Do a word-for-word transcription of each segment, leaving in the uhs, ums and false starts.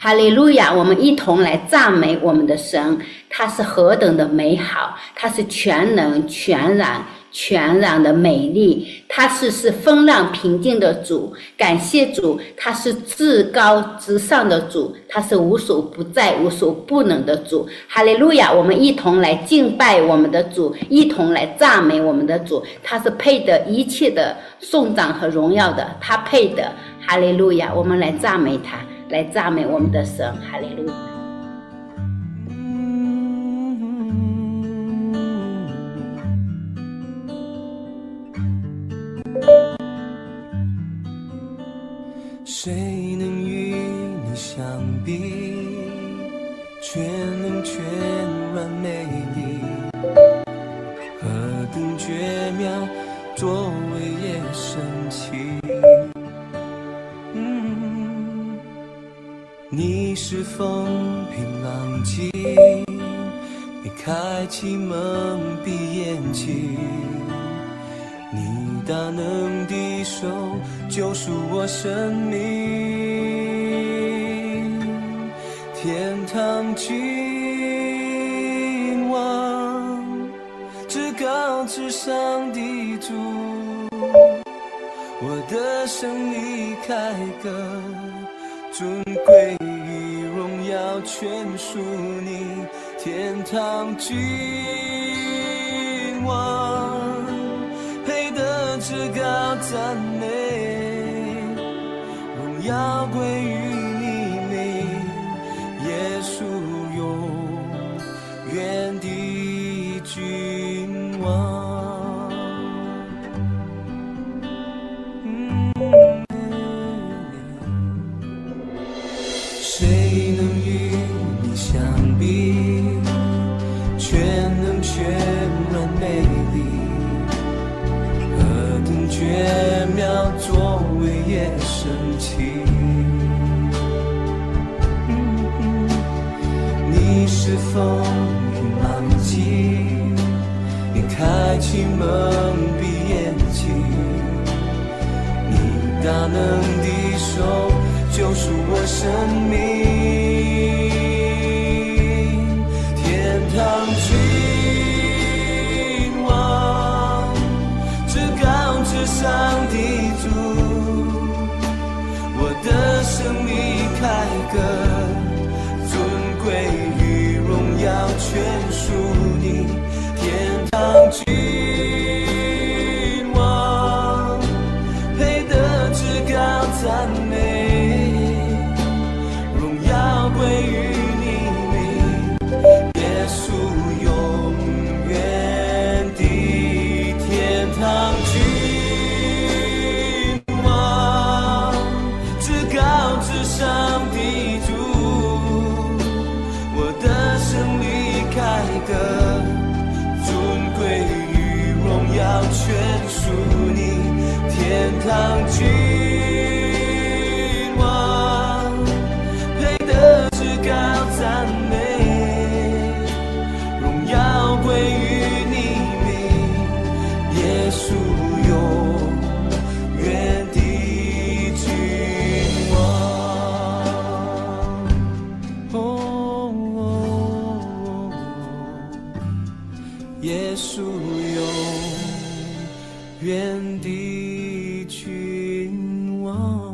哈利路亚！我们一同来赞美我们的神，他是何等的美好，他是全能全然全然的美丽，他是是风浪平静的主。感谢主，他是至高至上的主，他是无所不在无所不能的主。哈利路亚！我们一同来敬拜我们的主，一同来赞美我们的主，他是配得一切的颂赞和荣耀的，他配得。哈利路亚！我们来赞美他，来赞美我们的神。哈利路亚！ 谁能与你相比？全能全然美丽，何等绝妙，作为也神奇。嗯，你是风平浪静，你开启蒙蔽眼睛，你大能的手救赎我生命，天堂君王，至高至上的主，我的生离开歌，尊贵与荣耀全属你，天堂君王，配得至高赞美，荣耀归于你名，耶稣永远的君王。谁能与你相比？全能全然美丽，何等绝妙，作为也神奇。你是风平浪静，你开启蒙蔽眼睛，你大能的手救赎我生命，天堂君王，至高至上的主，我的生离开歌，尊贵与荣耀全属你，天堂君王，配得至高赞美，荣耀归于你名，耶稣永远的天堂君王，至高至上的主，我的生离开歌，尊贵与荣耀全属你，天堂君王，配得至高赞美，荣耀归于你名，耶稣永远的君王。哦哦耶稣永远的君王。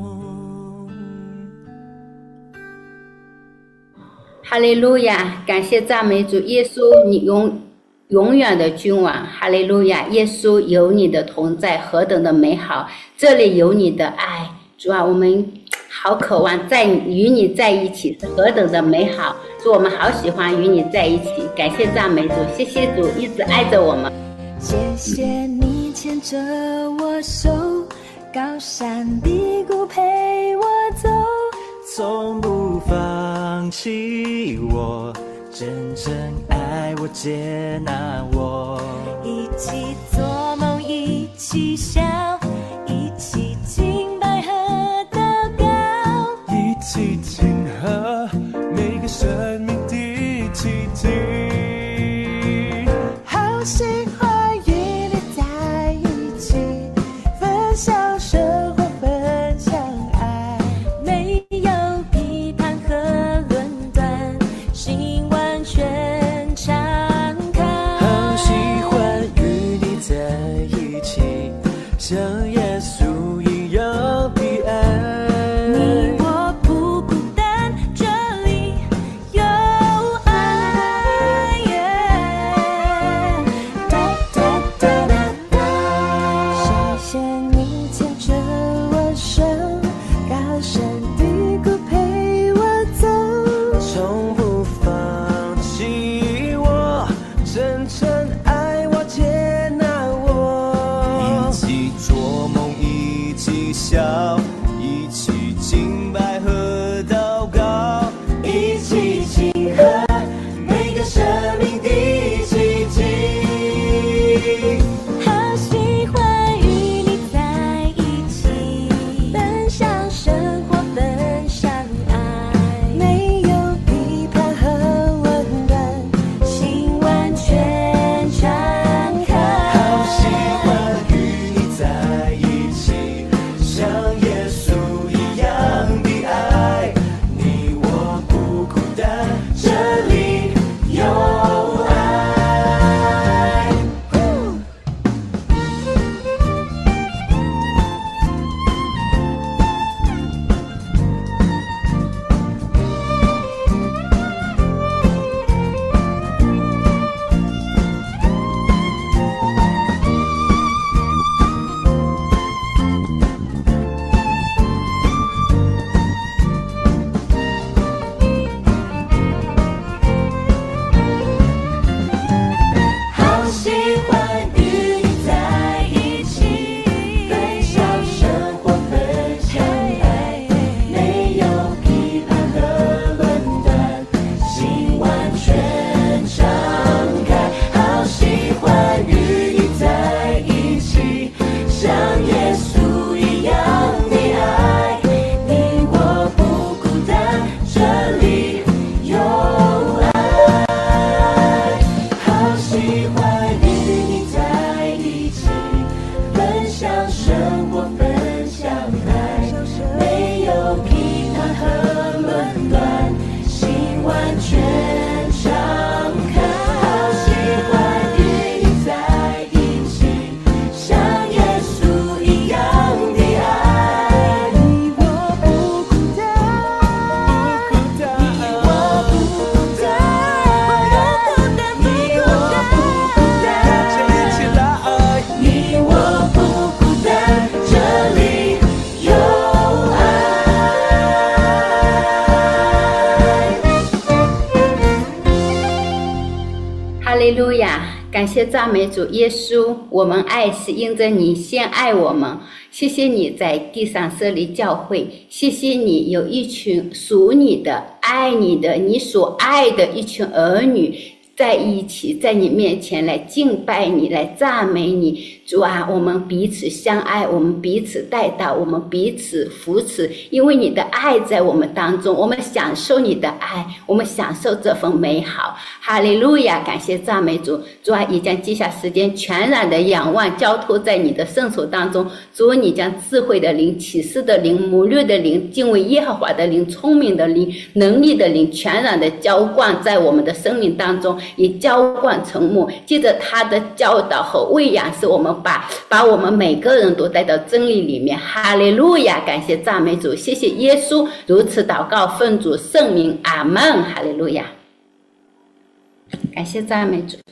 哈利路亚！感谢赞美主耶稣，你永永远的君王。哈利路亚！耶稣有你的同在，何等的美好！这里有你的爱，主啊，我们好渴望在与你在一起，是何等的美好！主，我们好喜欢与你在一起。感谢赞美主，谢谢主一直爱着我们。 谢谢你牵着我手，高山低谷陪我走， 从不放弃我，真正爱我接纳我， 一起做梦一起笑，一起敬拜和祷告， 一起庆贺每个生命的奇迹。 好喜欢与你在一起，分享生活，分享爱，没有批判和完全敞开。好喜欢与你在一起，像耶稣一样的爱。你我不孤单，不孤单，你我不孤单，你我不孤单，这里起来，你我不孤单，这里有哈利路亚！感谢赞美主耶稣，我们爱是因着你先爱我们。谢谢你在地上设立教会，谢谢你有一群属你的、爱你的、你所爱的一群儿女在一起，在你面前来敬拜你，来赞美你。主啊，我们彼此相爱，我们彼此带到，我们彼此扶持，因为你的爱在我们当中，我们享受你的爱，我们享受这份美好。哈利路亚！感谢赞美主。主啊，也将接下时间全然的仰望交托在你的圣手当中。主，你将智慧的灵、启示的灵、谋略的灵、敬畏耶和华的灵、聪明的灵、能力的灵全然的浇灌在我们的生命当中，也浇灌成木。借着他的教导和喂养，使我们把把我们每个人都带到真理里面。哈利路亚！感谢赞美主，谢谢耶稣。如此祷告，奉主圣名，阿门。哈利路亚！感谢赞美主。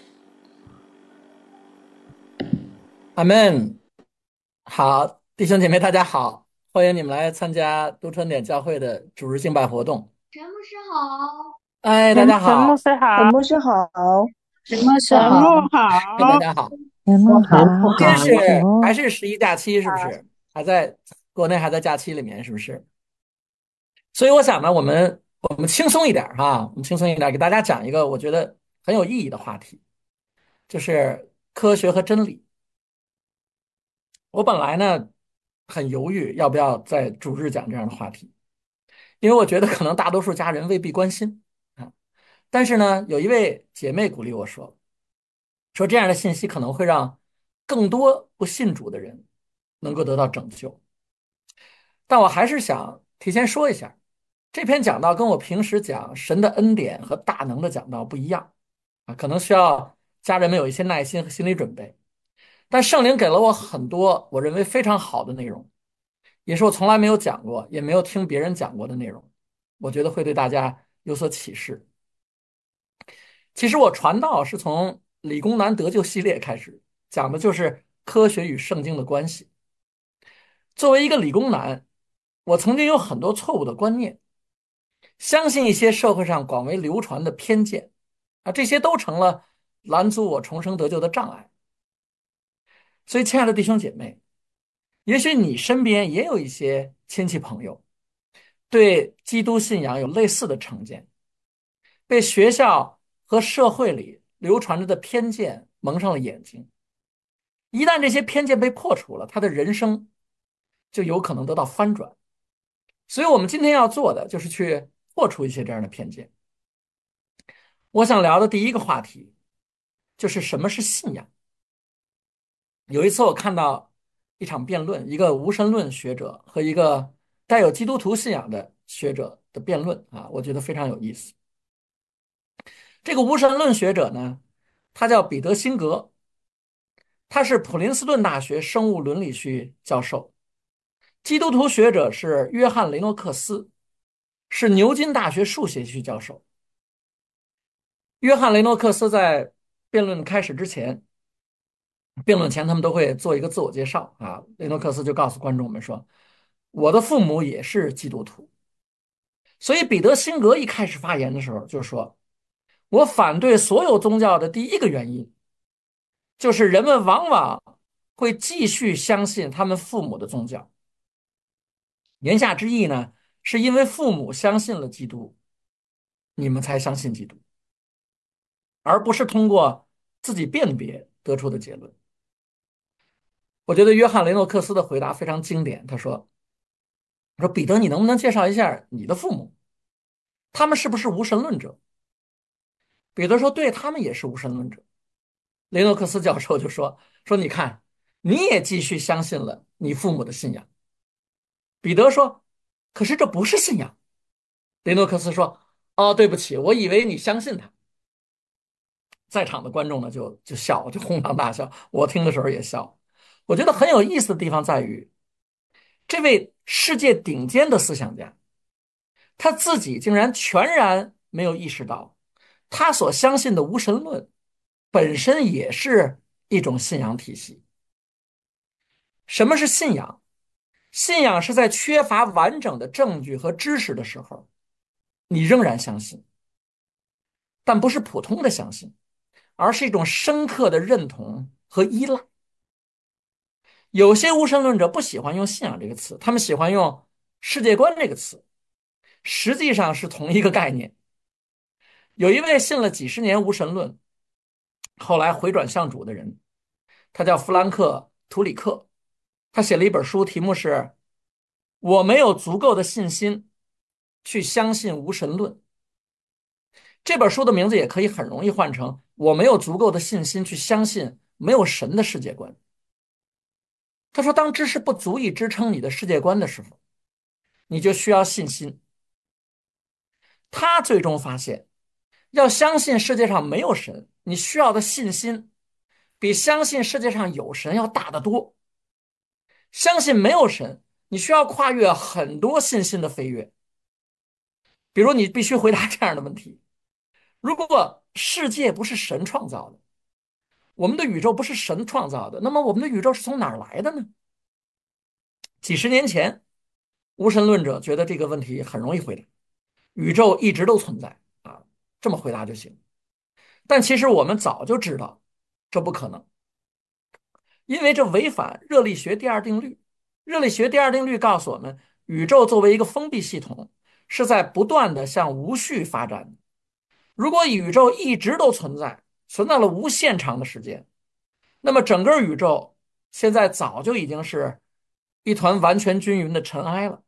阿门。好，弟兄姐妹，大家好，欢迎你们来参加都春点教会的主日敬拜活动。 陈牧师好。 哎，大家陈牧好。 师好。 陈牧师好。 陈牧师陈好。 牧好。 哎，大家好。 陈牧好。 今天是还是十一假期，是不是？还在国内还在假期里面，是不是？所以我想呢，我们我们轻松一点哈，我们轻松一点，给大家讲一个我觉得很有意义的话题，就是科学和真理。我本来呢很犹豫要不要在主日讲这样的话题，因为我觉得可能大多数家人未必关心啊。但是呢，有一位姐妹鼓励我说，说这样的信息可能会让更多不信主的人能够得到拯救。但我还是想提前说一下，这篇讲道跟我平时讲神的恩典和大能的讲道不一样啊，可能需要家人们有一些耐心和心理准备。但圣灵给了我很多我认为非常好的内容，也是我从来没有讲过也没有听别人讲过的内容，我觉得会对大家有所启示。其实我传道是从理工男得救系列开始，讲的就是科学与圣经的关系。作为一个理工男，我曾经有很多错误的观念，相信一些社会上广为流传的偏见啊，这些都成了拦阻我重生得救的障碍。所以亲爱的弟兄姐妹，也许你身边也有一些亲戚朋友对基督信仰有类似的成见，被学校和社会里流传着的偏见蒙上了眼睛。一旦这些偏见被破除了，他的人生就有可能得到翻转。所以我们今天要做的就是去破除一些这样的偏见。我想聊的第一个话题就是什么是信仰。有一次我看到一场辩论，一个无神论学者和一个带有基督徒信仰的学者的辩论啊，我觉得非常有意思。这个无神论学者呢，他叫彼得辛格，他是普林斯顿大学生物伦理学教授。基督徒学者是约翰雷诺克斯，是牛津大学数学系教授。约翰雷诺克斯在辩论开始之前，辩论前他们都会做一个自我介绍啊。雷诺克斯就告诉观众们说，我的父母也是基督徒。所以彼得辛格一开始发言的时候就说，我反对所有宗教的第一个原因就是人们往往会继续相信他们父母的宗教。言下之意呢，是因为父母相信了基督，你们才相信基督，而不是通过自己辨别得出的结论。我觉得约翰雷诺克斯的回答非常经典，他说说彼得，你能不能介绍一下你的父母，他们是不是无神论者？彼得说，对，他们也是无神论者。雷诺克斯教授就说说你看，你也继续相信了你父母的信仰。彼得说，可是这不是信仰。雷诺克斯说， 哦，对不起，我以为你相信他。在场的观众呢就就笑，就哄堂大笑。我听的时候也笑。我觉得很有意思的地方在于，这位世界顶尖的思想家，他自己竟然全然没有意识到，他所相信的无神论本身也是一种信仰体系。什么是信仰？信仰是在缺乏完整的证据和知识的时候，你仍然相信，但不是普通的相信，而是一种深刻的认同和依赖。有些无神论者不喜欢用信仰这个词，他们喜欢用世界观这个词，实际上是同一个概念。有一位信了几十年无神论，后来回转向主的人，他叫弗兰克·图里克，他写了一本书，题目是《我没有足够的信心去相信无神论》。这本书的名字也可以很容易换成“我没有足够的信心去相信没有神的世界观”。他说，当知识不足以支撑你的世界观的时候，你就需要信心。他最终发现，要相信世界上没有神，你需要的信心比相信世界上有神要大得多。相信没有神，你需要跨越很多信心的飞跃。比如，你必须回答这样的问题：如果世界不是神创造的，我们的宇宙不是神创造的，那么我们的宇宙是从哪儿来的呢？几十年前，无神论者觉得这个问题很容易回答，宇宙一直都存在啊，这么回答就行。但其实我们早就知道，这不可能，因为这违反热力学第二定律。热力学第二定律告诉我们，宇宙作为一个封闭系统，是在不断的向无序发展的。如果宇宙一直都存在，存在了无限长的时间，那么整个宇宙现在早就已经是一团完全均匀的尘埃了。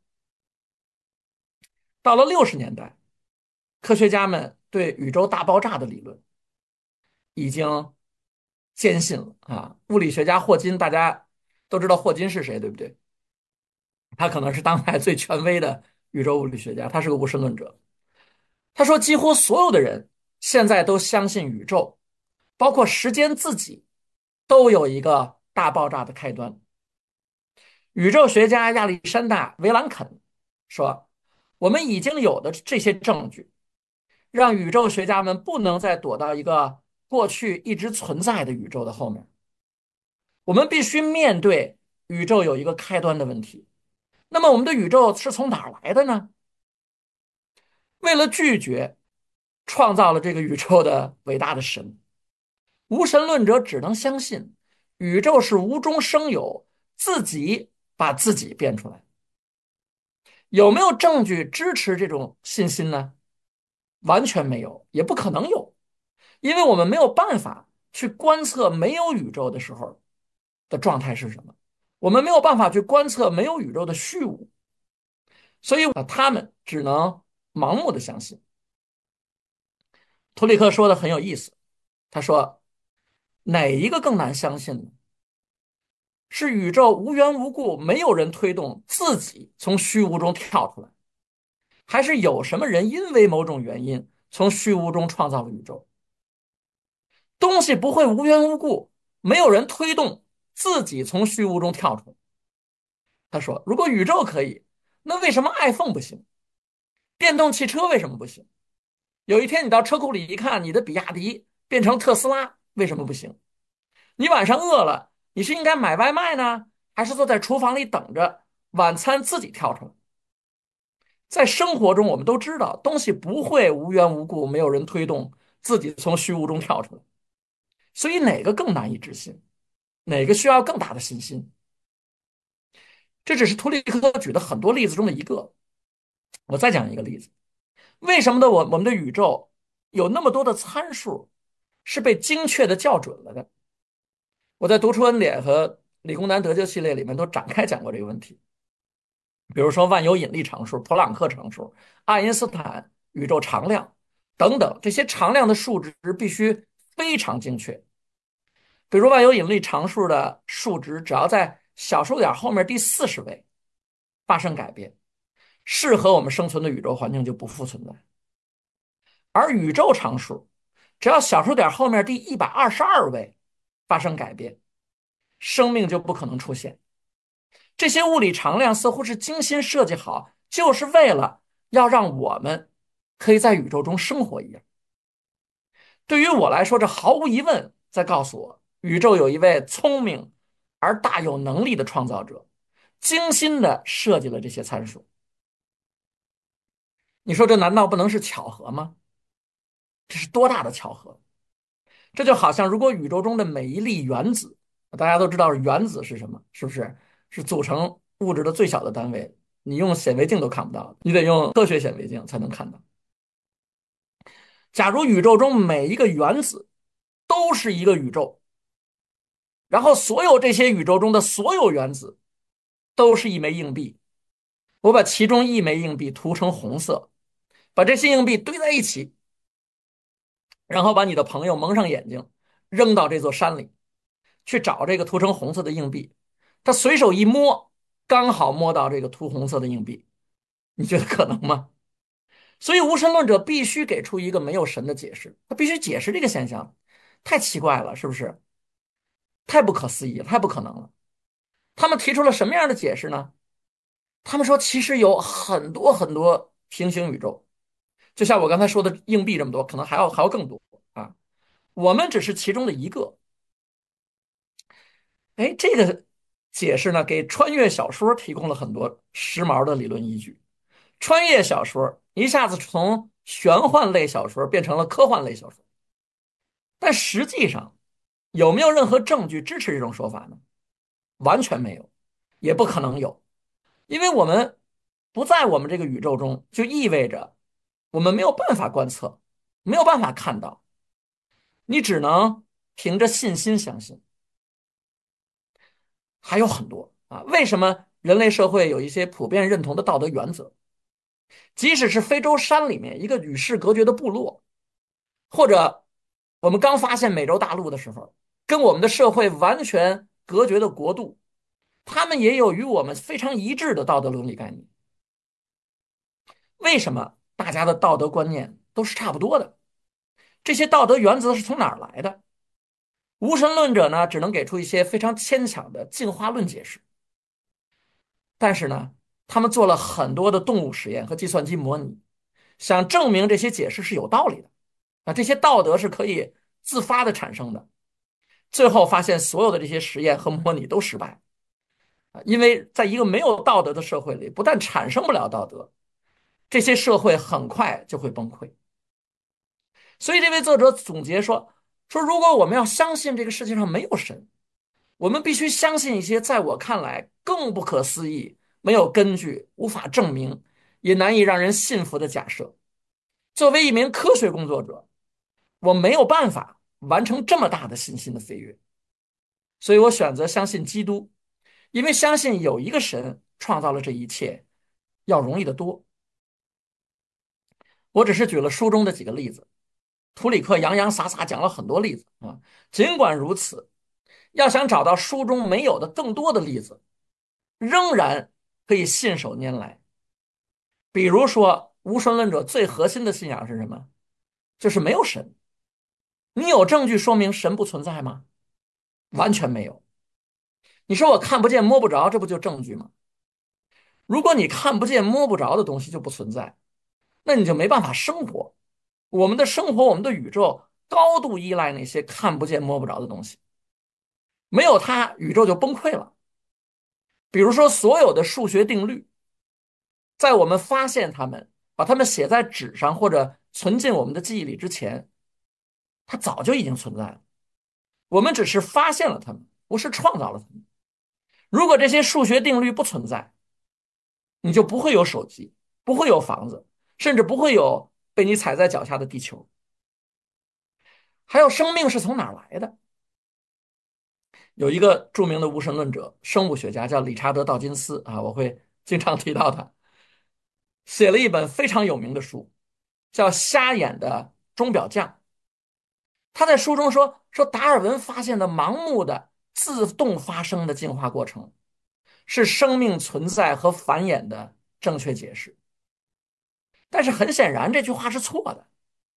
到了六十年代，科学家们对宇宙大爆炸的理论已经坚信了啊。物理学家霍金，大家都知道霍金是谁，对不对？他可能是当代最权威的宇宙物理学家，他是个无神论者。他说，几乎所有的人现在都相信宇宙，包括时间自己，都有一个大爆炸的开端。宇宙学家亚历山大·维兰肯说，我们已经有的这些证据，让宇宙学家们不能再躲到一个过去一直存在的宇宙的后面。我们必须面对宇宙有一个开端的问题。那么我们的宇宙是从哪儿来的呢？为了拒绝创造了这个宇宙的伟大的神，无神论者只能相信宇宙是无中生有，自己把自己变出来。有没有证据支持这种信心呢？完全没有，也不可能有，因为我们没有办法去观测没有宇宙的时候的状态是什么，我们没有办法去观测没有宇宙的虚无，所以他们只能盲目的相信。图里克说的很有意思，他说，哪一个更难相信呢？是宇宙无缘无故没有人推动自己从虚无中跳出来，还是有什么人因为某种原因从虚无中创造了宇宙？东西不会无缘无故没有人推动自己从虚无中跳出来。他说，如果宇宙可以，那为什么 iPhone 不行？电动汽车为什么不行？有一天你到车库里一看，你的比亚迪变成特斯拉，为什么不行？你晚上饿了，你是应该买外卖呢，还是坐在厨房里等着晚餐自己跳出来？在生活中，我们都知道，东西不会无缘无故没有人推动自己从虚无中跳出来。所以哪个更难以置信？哪个需要更大的信心？这只是图里克举的很多例子中的一个。我再讲一个例子，为什么呢？我我们的宇宙有那么多的参数是被精确的校准了的？我在读出恩典和理工男得救系列里面都展开讲过这个问题。比如说万有引力常数、普朗克常数、爱因斯坦宇宙常量等等，这些常量的数值必须非常精确。比如万有引力常数的数值只要在小数点后面第四十位发生改变，适合我们生存的宇宙环境就不复存在。 而宇宙常数，只要小数点后面第一百二十二位发生改变，生命就不可能出现。这些物理常量似乎是精心设计好，就是为了要让我们可以在宇宙中生活一样。对于我来说，这毫无疑问在告诉我，宇宙有一位聪明而大有能力的创造者，精心的设计了这些参数。你说这难道不能是巧合吗？这是多大的巧合！这就好像如果宇宙中的每一粒原子，大家都知道原子是什么，是不是？是组成物质的最小的单位，你用显微镜都看不到，你得用科学显微镜才能看到。假如宇宙中每一个原子都是一个宇宙，然后所有这些宇宙中的所有原子都是一枚硬币，我把其中一枚硬币涂成红色，把这些硬币堆在一起，然后把你的朋友蒙上眼睛，扔到这座山里，去找这个涂成红色的硬币。他随手一摸，刚好摸到这个涂红色的硬币，你觉得可能吗？所以无神论者必须给出一个没有神的解释，他必须解释这个现象，太奇怪了，是不是？太不可思议了，太不可能了。他们提出了什么样的解释呢？他们说其实有很多很多平行宇宙，就像我刚才说的硬币这么多，可能还要还要更多啊。我们只是其中的一个。哎，这个解释呢，给穿越小说提供了很多时髦的理论依据。穿越小说一下子从玄幻类小说变成了科幻类小说，但实际上有没有任何证据支持这种说法呢？完全没有，也不可能有，因为我们不在我们这个宇宙中，就意味着我们没有办法观测，没有办法看到，你只能凭着信心相信。还有很多啊，为什么人类社会有一些普遍认同的道德原则？即使是非洲山里面一个与世隔绝的部落，或者我们刚发现美洲大陆的时候，跟我们的社会完全隔绝的国度，他们也有与我们非常一致的道德伦理概念。为什么大家的道德观念都是差不多的？这些道德原则是从哪儿来的？无神论者呢，只能给出一些非常牵强的进化论解释。但是呢，他们做了很多的动物实验和计算机模拟，想证明这些解释是有道理的，啊，这些道德是可以自发的产生的。最后发现所有的这些实验和模拟都失败，啊，因为在一个没有道德的社会里，不但产生不了道德，这些社会很快就会崩溃。所以这位作者总结说，说如果我们要相信这个世界上没有神，我们必须相信一些在我看来更不可思议、没有根据、无法证明，也难以让人信服的假设。作为一名科学工作者，我没有办法完成这么大的信心的飞跃，所以我选择相信基督，因为相信有一个神创造了这一切，要容易得多。我只是举了书中的几个例子，图里克洋洋洒洒讲了很多例子啊。尽管如此，要想找到书中没有的更多的例子，仍然可以信手拈来。比如说，无神论者最核心的信仰是什么？就是没有神。你有证据说明神不存在吗？完全没有。你说我看不见摸不着，这不就证据吗？如果你看不见摸不着的东西就不存在，那你就没办法生活。我们的生活，我们的宇宙高度依赖那些看不见摸不着的东西，没有它，宇宙就崩溃了。比如说，所有的数学定律，在我们发现它们，把它们写在纸上或者存进我们的记忆里之前，它早就已经存在了。我们只是发现了它们，不是创造了它们。如果这些数学定律不存在，你就不会有手机，不会有房子，甚至不会有被你踩在脚下的地球。还有生命是从哪儿来的？有一个著名的无神论者，生物学家叫理查德·道金斯啊，我会经常提到他，写了一本非常有名的书，叫《瞎眼的钟表匠》。他在书中说，说达尔文发现的盲目的自动发生的进化过程，是生命存在和繁衍的正确解释。但是很显然，这句话是错的。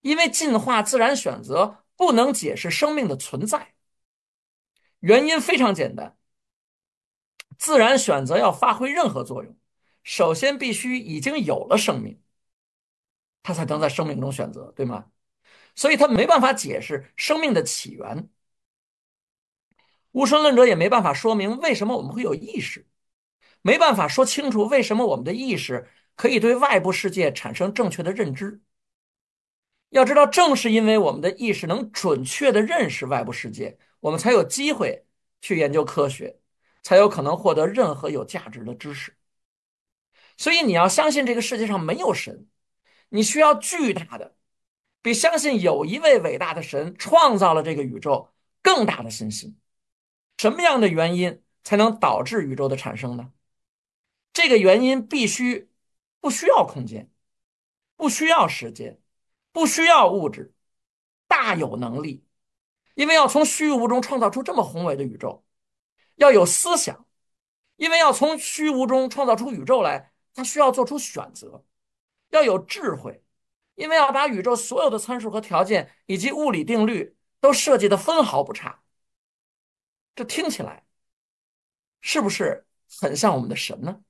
因为进化自然选择不能解释生命的存在。原因非常简单，自然选择要发挥任何作用，首先必须已经有了生命，它才能在生命中选择，对吗？所以它没办法解释生命的起源。无神论者也没办法说明为什么我们会有意识，没办法说清楚为什么我们的意识可以对外部世界产生正确的认知。要知道，正是因为我们的意识能准确地认识外部世界，我们才有机会去研究科学，才有可能获得任何有价值的知识。所以你要相信这个世界上没有神，你需要巨大的，比相信有一位伟大的神创造了这个宇宙更大的信心。什么样的原因才能导致宇宙的产生呢？这个原因必须不需要空间，不需要时间，不需要物质，大有能力。因为要从虚无中创造出这么宏伟的宇宙，要有思想，因为要从虚无中创造出宇宙来，它需要做出选择，要有智慧，因为要把宇宙所有的参数和条件以及物理定律都设计得分毫不差。这听起来是不是很像我们的神呢？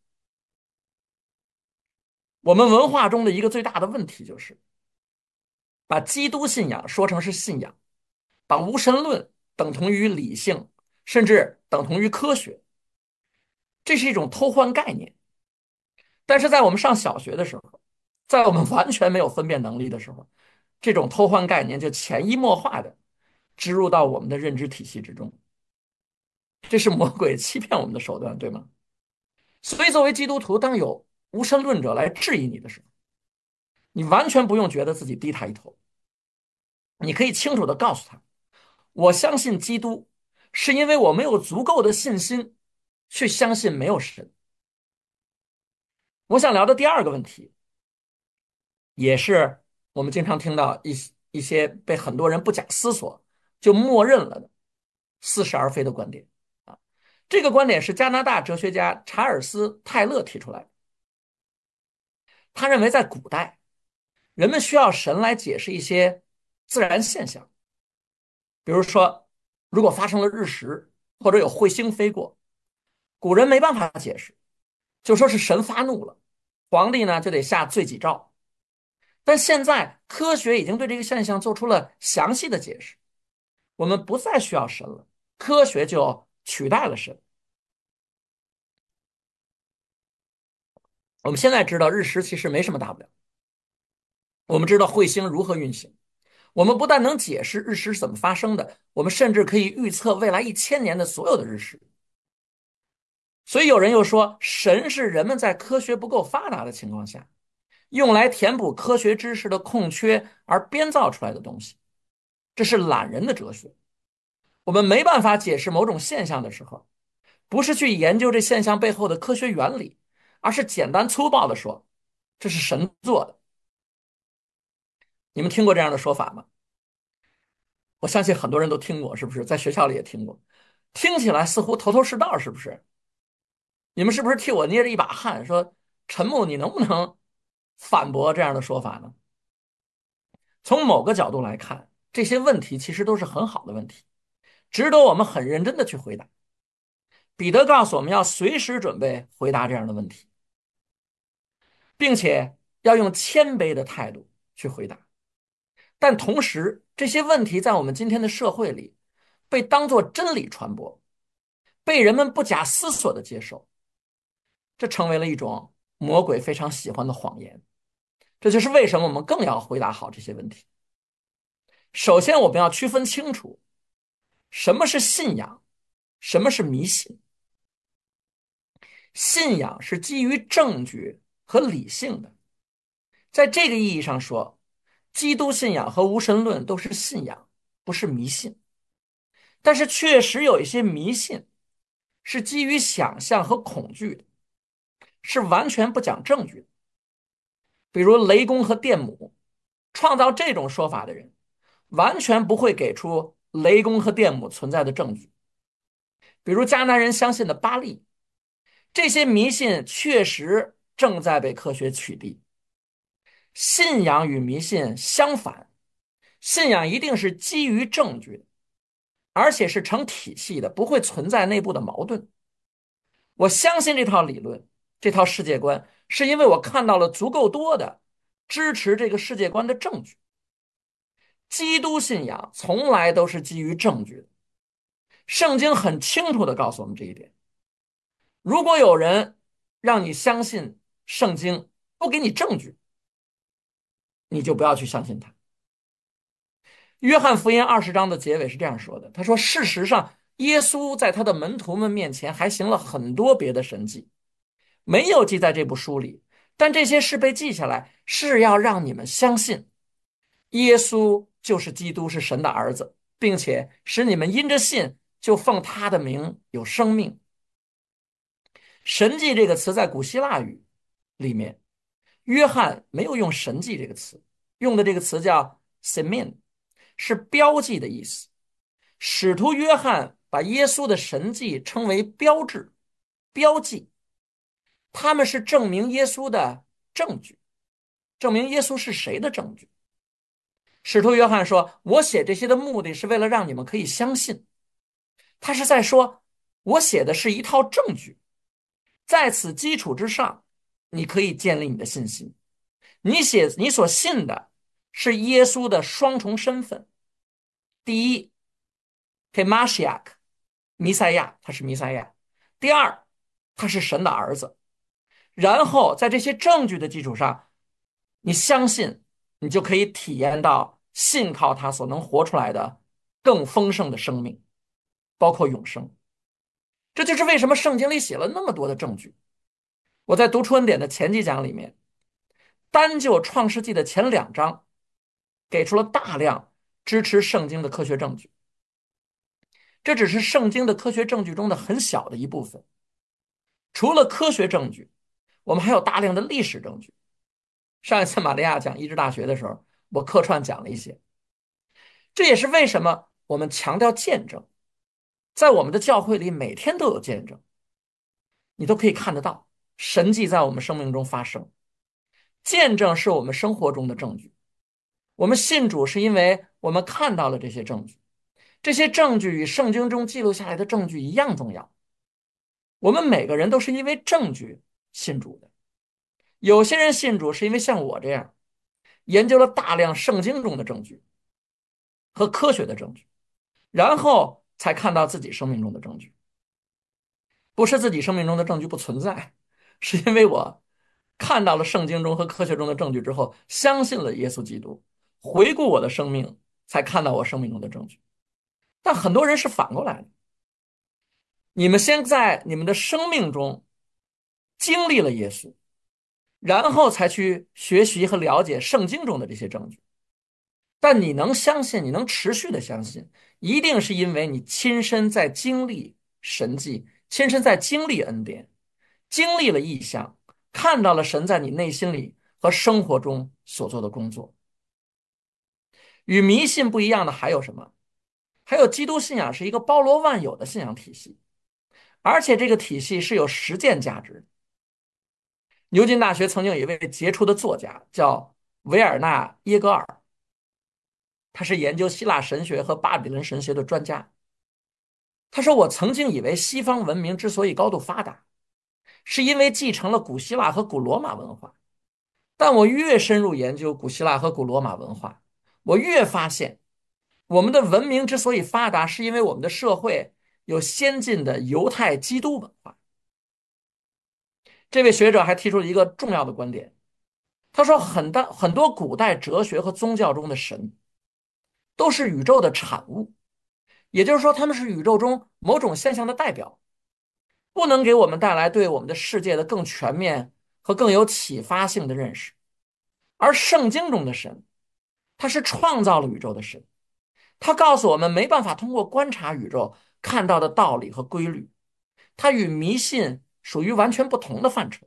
我们文化中的一个最大的问题就是把基督信仰说成是信仰，把无神论等同于理性，甚至等同于科学。这是一种偷换概念。但是在我们上小学的时候，在我们完全没有分辨能力的时候，这种偷换概念就潜移默化的植入到我们的认知体系之中。这是魔鬼欺骗我们的手段，对吗？所以作为基督徒，当有无神论者来质疑你的时候，你完全不用觉得自己低他一头，你可以清楚地告诉他，我相信基督是因为我没有足够的信心去相信没有神。我想聊的第二个问题，也是我们经常听到一一些被很多人不假思索就默认了的似是而非的观点啊。这个观点是加拿大哲学家查尔斯·泰勒提出来的。他认为在古代，人们需要神来解释一些自然现象，比如说，如果发生了日食，或者有彗星飞过，古人没办法解释，就说是神发怒了，皇帝呢就得下罪己诏。但现在科学已经对这个现象做出了详细的解释，我们不再需要神了，科学就取代了神。我们现在知道日食其实没什么大不了，我们知道彗星如何运行，我们不但能解释日食是怎么发生的，我们甚至可以预测未来一千年的所有的日食。所以有人又说，神是人们在科学不够发达的情况下，用来填补科学知识的空缺而编造出来的东西。这是懒人的哲学。我们没办法解释某种现象的时候，不是去研究这现象背后的科学原理，而是简单粗暴地说，这是神做的。你们听过这样的说法吗？我相信很多人都听过，是不是？在学校里也听过，听起来似乎头头是道，是不是？你们是不是替我捏着一把汗，说陈牧，你能不能反驳这样的说法呢？从某个角度来看，这些问题其实都是很好的问题，值得我们很认真的去回答。彼得告诉我们要随时准备回答这样的问题，并且要用谦卑的态度去回答。但同时，这些问题在我们今天的社会里被当作真理传播，被人们不假思索的接受，这成为了一种魔鬼非常喜欢的谎言。这就是为什么我们更要回答好这些问题。首先，我们要区分清楚什么是信仰，什么是迷信。信仰是基于证据和理性的，在这个意义上说，基督信仰和无神论都是信仰，不是迷信。但是确实有一些迷信是基于想象和恐惧的，是完全不讲证据的。比如雷公和电母，创造这种说法的人完全不会给出雷公和电母存在的证据。比如迦南人相信的巴力，这些迷信确实正在被科学取缔。信仰与迷信相反， 信仰一定是基于证据的，而且是成体系的，不会存在内部的矛盾。我相信这套理论，这套世界观，是因为我看到了足够多的支持这个世界观的证据。基督信仰从来都是基于证据的，圣经很清楚地告诉我们这一点。如果有人让你相信圣经，不给你证据，你就不要去相信他。约翰福音二十章的结尾是这样说的，他说，事实上耶稣在他的门徒们面前还行了很多别的神迹，没有记在这部书里，但这些事被记下来，是要让你们相信耶稣就是基督，是神的儿子，并且使你们因着信就奉他的名有生命。神迹这个词在古希腊语里面，约翰没有用神迹这个词，用的这个词叫 semen， 是标记的意思。使徒约翰把耶稣的神迹称为标志、标记，他们是证明耶稣的证据，证明耶稣是谁的证据。使徒约翰说，我写这些的目的是为了让你们可以相信。他是在说，我写的是一套证据，在此基础之上，你可以建立你的信心。你写你所信的是耶稣的双重身份。第一 Kemashiach 弥赛亚，他是弥赛亚。第二，他是神的儿子。然后在这些证据的基础上，你相信，你就可以体验到信靠他所能活出来的更丰盛的生命，包括永生。这就是为什么圣经里写了那么多的证据。我在读出恩典的前几讲里面，单就创世纪的前两章给出了大量支持圣经的科学证据。这只是圣经的科学证据中的很小的一部分。除了科学证据，我们还有大量的历史证据。上一次玛利亚讲医治大学的时候，我客串讲了一些。这也是为什么我们强调见证，在我们的教会里每天都有见证，你都可以看得到神迹在我们生命中发生。见证是我们生活中的证据，我们信主是因为我们看到了这些证据，这些证据与圣经中记录下来的证据一样重要。我们每个人都是因为证据信主的。有些人信主是因为像我这样研究了大量圣经中的证据和科学的证据，然后才看到自己生命中的证据。不是自己生命中的证据不存在，是因为我看到了圣经中和科学中的证据之后，相信了耶稣基督，回顾我的生命，才看到我生命中的证据。但很多人是反过来的，你们先在你们的生命中经历了耶稣，然后才去学习和了解圣经中的这些证据。但你能相信，你能持续的相信，一定是因为你亲身在经历神迹，亲身在经历恩典，经历了异象，看到了神在你内心里和生活中所做的工作。与迷信不一样的还有什么？还有基督信仰是一个包罗万有的信仰体系，而且这个体系是有实践价值的。牛津大学曾经有一位杰出的作家叫维尔纳耶格尔，他是研究希腊神学和巴比伦神学的专家。他说，我曾经以为西方文明之所以高度发达，是因为继承了古希腊和古罗马文化。但我越深入研究古希腊和古罗马文化，我越发现我们的文明之所以发达，是因为我们的社会有先进的犹太基督文化。这位学者还提出了一个重要的观点，他说很大很多古代哲学和宗教中的神都是宇宙的产物，也就是说他们是宇宙中某种现象的代表，不能给我们带来对我们的世界的更全面和更有启发性的认识。而圣经中的神，他是创造了宇宙的神，他告诉我们没办法通过观察宇宙看到的道理和规律，它与迷信属于完全不同的范畴。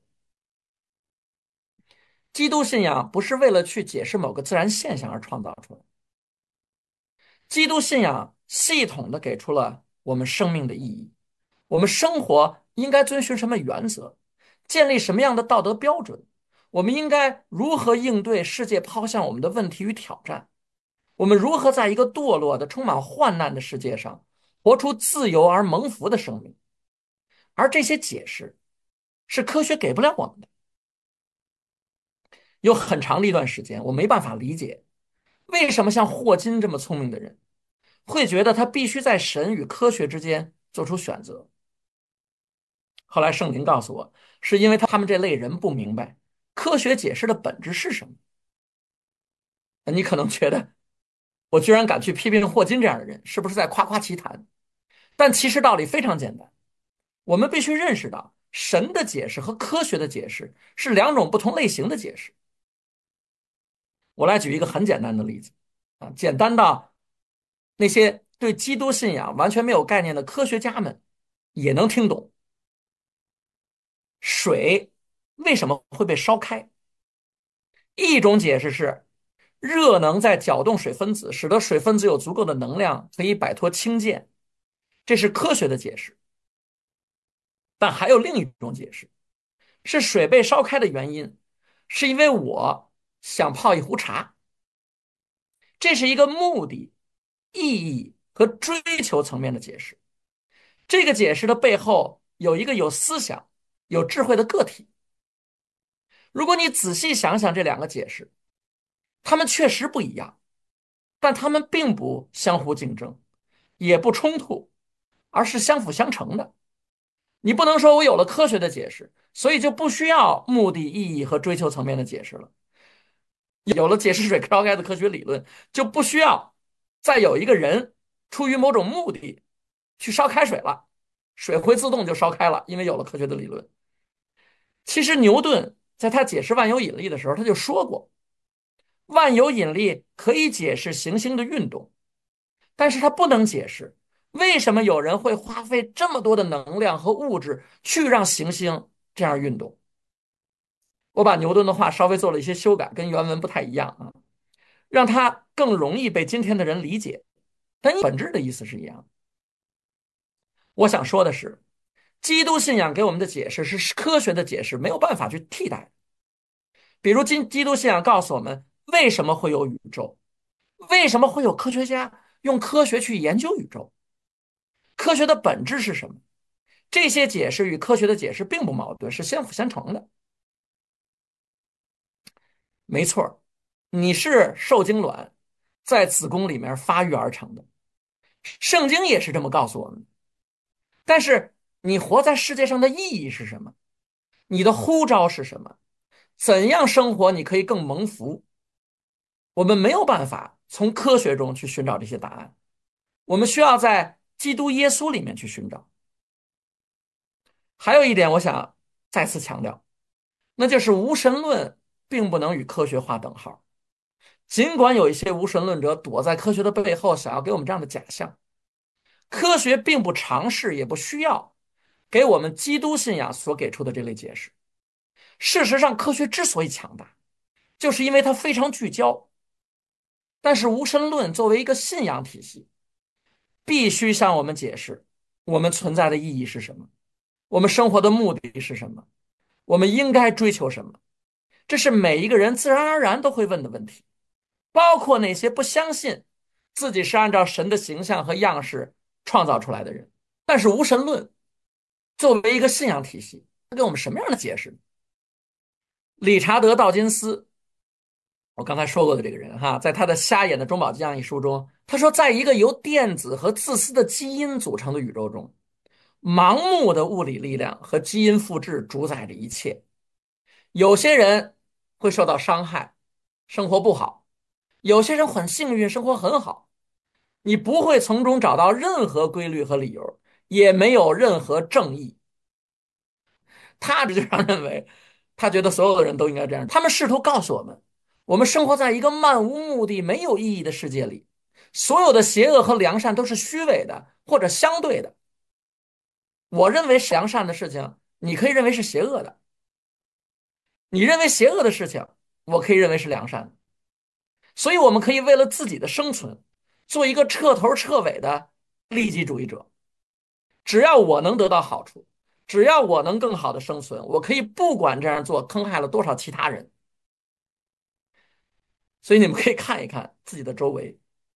基督信仰不是为了去解释某个自然现象而创造出来，基督信仰系统地给出了我们生命的意义，我们生活应该遵循什么原则，建立什么样的道德标准，我们应该如何应对世界抛向我们的问题与挑战。 我们如何在一个堕落的、充满患难的世界上，活出自由而蒙福的生命？而这些解释是科学给不了我们的。有很长的一段时间，我没办法理解，为什么像霍金这么聪明的人，会觉得他必须在神与科学之间做出选择。后来圣灵告诉我，是因为他们这类人不明白科学解释的本质是什么。你可能觉得，我居然敢去批评霍金这样的人，是不是在夸夸其谈？但其实道理非常简单，我们必须认识到，神的解释和科学的解释是两种不同类型的解释。我来举一个很简单的例子，啊，简单到那些对基督信仰完全没有概念的科学家们也能听懂。水为什么会被烧开？一种解释是，热能在搅动水分子，使得水分子有足够的能量可以摆脱氢键，这是科学的解释。但还有另一种解释，是水被烧开的原因是因为我想泡一壶茶。这是一个目的、意义和追求层面的解释。这个解释的背后有一个有思想、有智慧的个体。如果你仔细想想这两个解释，它们确实不一样，但它们并不相互竞争，也不冲突，而是相辅相成的。你不能说我有了科学的解释，所以就不需要目的、意义和追求层面的解释了。有了解释水烧开的科学理论，就不需要再有一个人出于某种目的去烧开水了，水会自动就烧开了，因为有了科学的理论。其实牛顿在他解释万有引力的时候，他就说过，万有引力可以解释行星的运动，但是它不能解释为什么有人会花费这么多的能量和物质去让行星这样运动。我把牛顿的话稍微做了一些修改，跟原文不太一样啊，让它更容易被今天的人理解，但本质的意思是一样。我想说的是，基督信仰给我们的解释是科学的解释没有办法去替代。比如基基督信仰告诉我们为什么会有宇宙，为什么会有科学家用科学去研究宇宙，科学的本质是什么？这些解释与科学的解释并不矛盾，是相辅相成的。没错，你是受精卵在子宫里面发育而成的，圣经也是这么告诉我们。但是你活在世界上的意义是什么？你的呼召是什么？怎样生活你可以更蒙福？我们没有办法从科学中去寻找这些答案，我们需要在基督耶稣里面去寻找。还有一点我想再次强调，那就是无神论并不能与科学划等号。尽管有一些无神论者躲在科学的背后，想要给我们这样的假象，科学并不尝试，也不需要给我们基督信仰所给出的这类解释。事实上，科学之所以强大，就是因为它非常聚焦。但是无神论作为一个信仰体系，必须向我们解释我们存在的意义是什么，我们生活的目的是什么，我们应该追求什么。这是每一个人自然而然都会问的问题，包括那些不相信自己是按照神的形象和样式创造出来的人。但是无神论作为一个信仰体系，它给我们什么样的解释？理查德·道金斯，我刚才说过的这个人哈，在他的《瞎眼的中保匠》一书中，他说，在一个由电子和自私的基因组成的宇宙中，盲目的物理力量和基因复制主宰着一切。有些人会受到伤害，生活不好；有些人很幸运，生活很好。你不会从中找到任何规律和理由，也没有任何正义。他实际上认为，他觉得所有的人都应该这样。他们试图告诉我们，我们生活在一个漫无目的、没有意义的世界里，所有的邪恶和良善都是虚伪的或者相对的。我认为良善的事情，你可以认为是邪恶的；你认为邪恶的事情，我可以认为是良善的。所以，我们可以为了自己的生存，做一个彻头彻尾的利己主义者。只要我能得到好处，只要我能更好的生存，我可以不管这样做坑害了多少其他人。所以你们可以看一看自己的周围，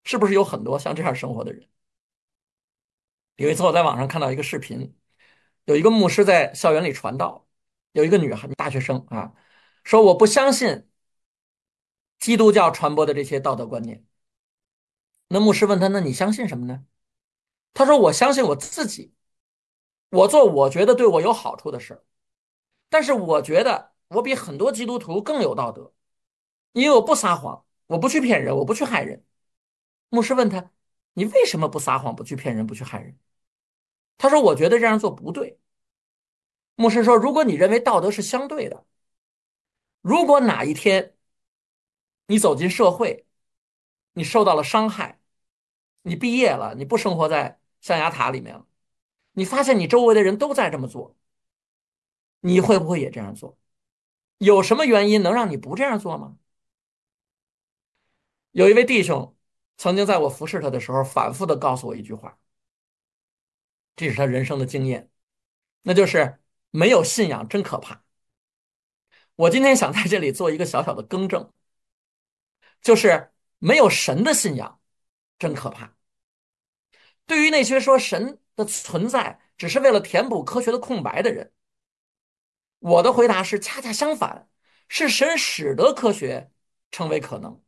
是不是有很多像这样生活的人？有一次我在网上看到一个视频，有一个牧师在校园里传道，有一个女孩大学生啊，说我不相信基督教传播的这些道德观念。那牧师问他，那你相信什么呢？他说我相信我自己，我做我觉得对我有好处的事儿，但是我觉得我比很多基督徒更有道德，因为我不撒谎，我不去骗人，我不去害人。牧师问他，你为什么不撒谎，不去骗人，不去害人？他说我觉得这样做不对。牧师说，如果你认为道德是相对的，如果哪一天你走进社会，你受到了伤害，你毕业了，你不生活在象牙塔里面了，你发现你周围的人都在这么做，你会不会也这样做？有什么原因能让你不这样做吗？有一位弟兄曾经在我服侍他的时候，反复的告诉我一句话，这是他人生的经验，那就是没有信仰真可怕。我今天想在这里做一个小小的更正，就是没有神的信仰真可怕。对于那些说神的存在只是为了填补科学的空白的人，我的回答是恰恰相反，是神使得科学成为可能。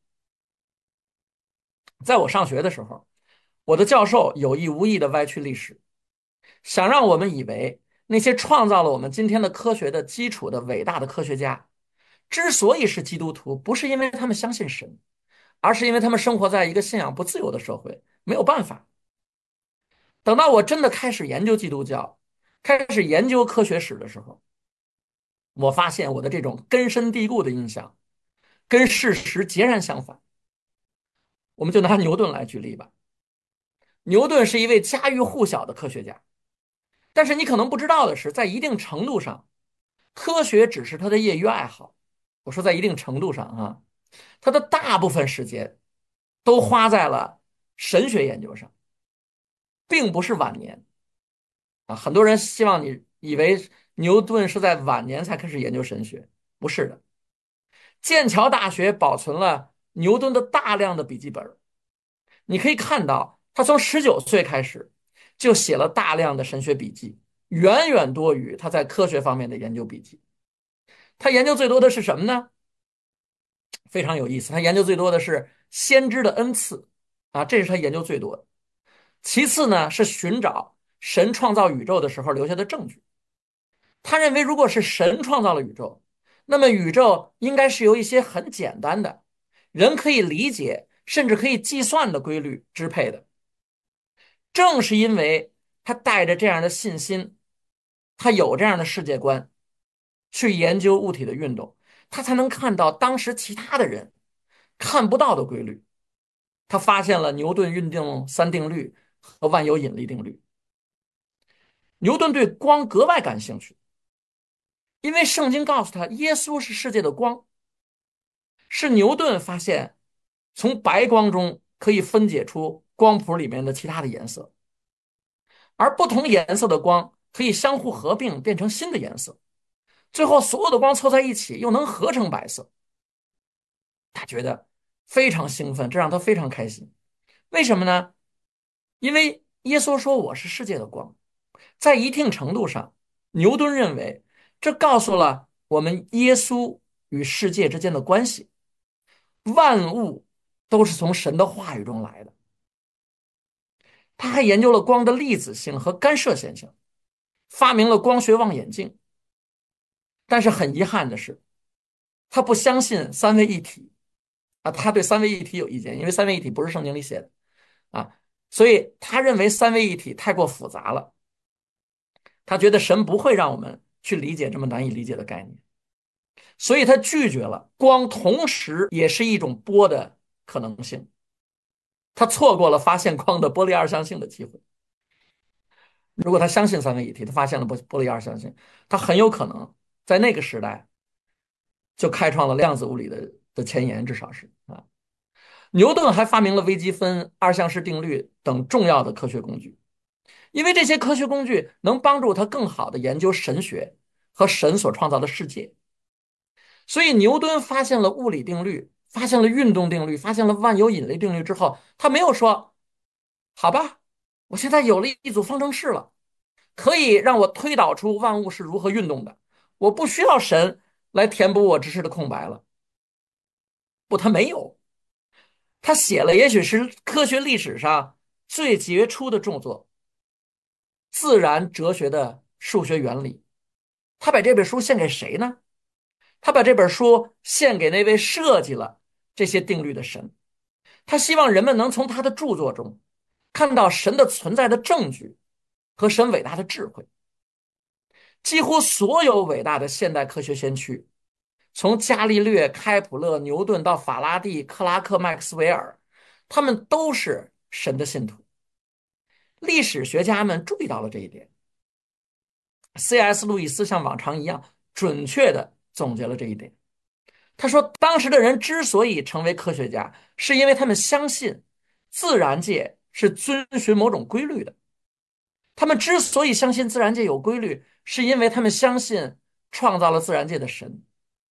在我上学的时候，我的教授有意无意地歪曲历史，想让我们以为那些创造了我们今天的科学的基础的伟大的科学家，之所以是基督徒，不是因为他们相信神，而是因为他们生活在一个信仰不自由的社会，没有办法。等到我真的开始研究基督教，开始研究科学史的时候，我发现我的这种根深蒂固的印象跟事实截然相反。我们就拿牛顿来举例吧。牛顿是一位家喻户晓的科学家，但是你可能不知道的是，在一定程度上，科学只是他的业余爱好。我说在一定程度上啊，他的大部分时间都花在了神学研究上，并不是晚年啊。很多人希望你以为牛顿是在晚年才开始研究神学，不是的。剑桥大学保存了牛顿的大量的笔记本，你可以看到他从十九岁开始就写了大量的神学笔记，远远多于他在科学方面的研究笔记。他研究最多的是什么呢？非常有意思，他研究最多的是先知的恩赐啊，这是他研究最多的。其次呢，是寻找神创造宇宙的时候留下的证据。他认为，如果是神创造了宇宙，那么宇宙应该是由一些很简单的、人可以理解甚至可以计算的规律支配的。正是因为他带着这样的信心，他有这样的世界观，去研究物体的运动，他才能看到当时其他的人看不到的规律。他发现了牛顿运动三定律和万有引力定律。牛顿对光格外感兴趣，因为圣经告诉他，耶稣是世界的光。是牛顿发现，从白光中可以分解出光谱里面的其他的颜色，而不同颜色的光可以相互合并变成新的颜色，最后所有的光凑在一起又能合成白色。他觉得非常兴奋，这让他非常开心。为什么呢？因为耶稣说我是世界的光，在一定程度上，牛顿认为这告诉了我们耶稣与世界之间的关系，万物都是从神的话语中来的。他还研究了光的粒子性和干涉现象，发明了光学望远镜。但是很遗憾的是，他不相信三位一体啊，他对三位一体有意见，因为三位一体不是圣经里写的啊，所以他认为三位一体太过复杂了，他觉得神不会让我们去理解这么难以理解的概念，所以他拒绝了光同时也是一种波的可能性，他错过了发现光的波粒二象性的机会。如果他相信三位一体，他发现了波波粒二象性，他很有可能在那个时代就开创了量子物理的的前沿，至少是啊。牛顿还发明了微积分、二项式定律等重要的科学工具，因为这些科学工具能帮助他更好的研究神学和神所创造的世界。所以牛顿发现了物理定律， 发现了运动定律，发现了万有引力定律之后，他没有说，好吧，我现在有了一组方程式了，可以让我推导出万物是如何运动的，我不需要神来填补我知识的空白了。不，他没有，他写了也许是科学历史上最杰出的著作《自然哲学的数学原理》。他把这本书献给谁呢？他把这本书献给那位设计了这些定律的神。他希望人们能从他的著作中看到神的存在的证据和神伟大的智慧。几乎所有伟大的现代科学先驱，从伽利略、开普勒、牛顿到法拉第、克拉克、麦克斯韦尔，他们都是神的信徒。历史学家们注意到了这一点。C S 路易斯像往常一样准确地总结了这一点。他说，当时的人之所以成为科学家，是因为他们相信自然界是遵循某种规律的。他们之所以相信自然界有规律，是因为他们相信创造了自然界的神。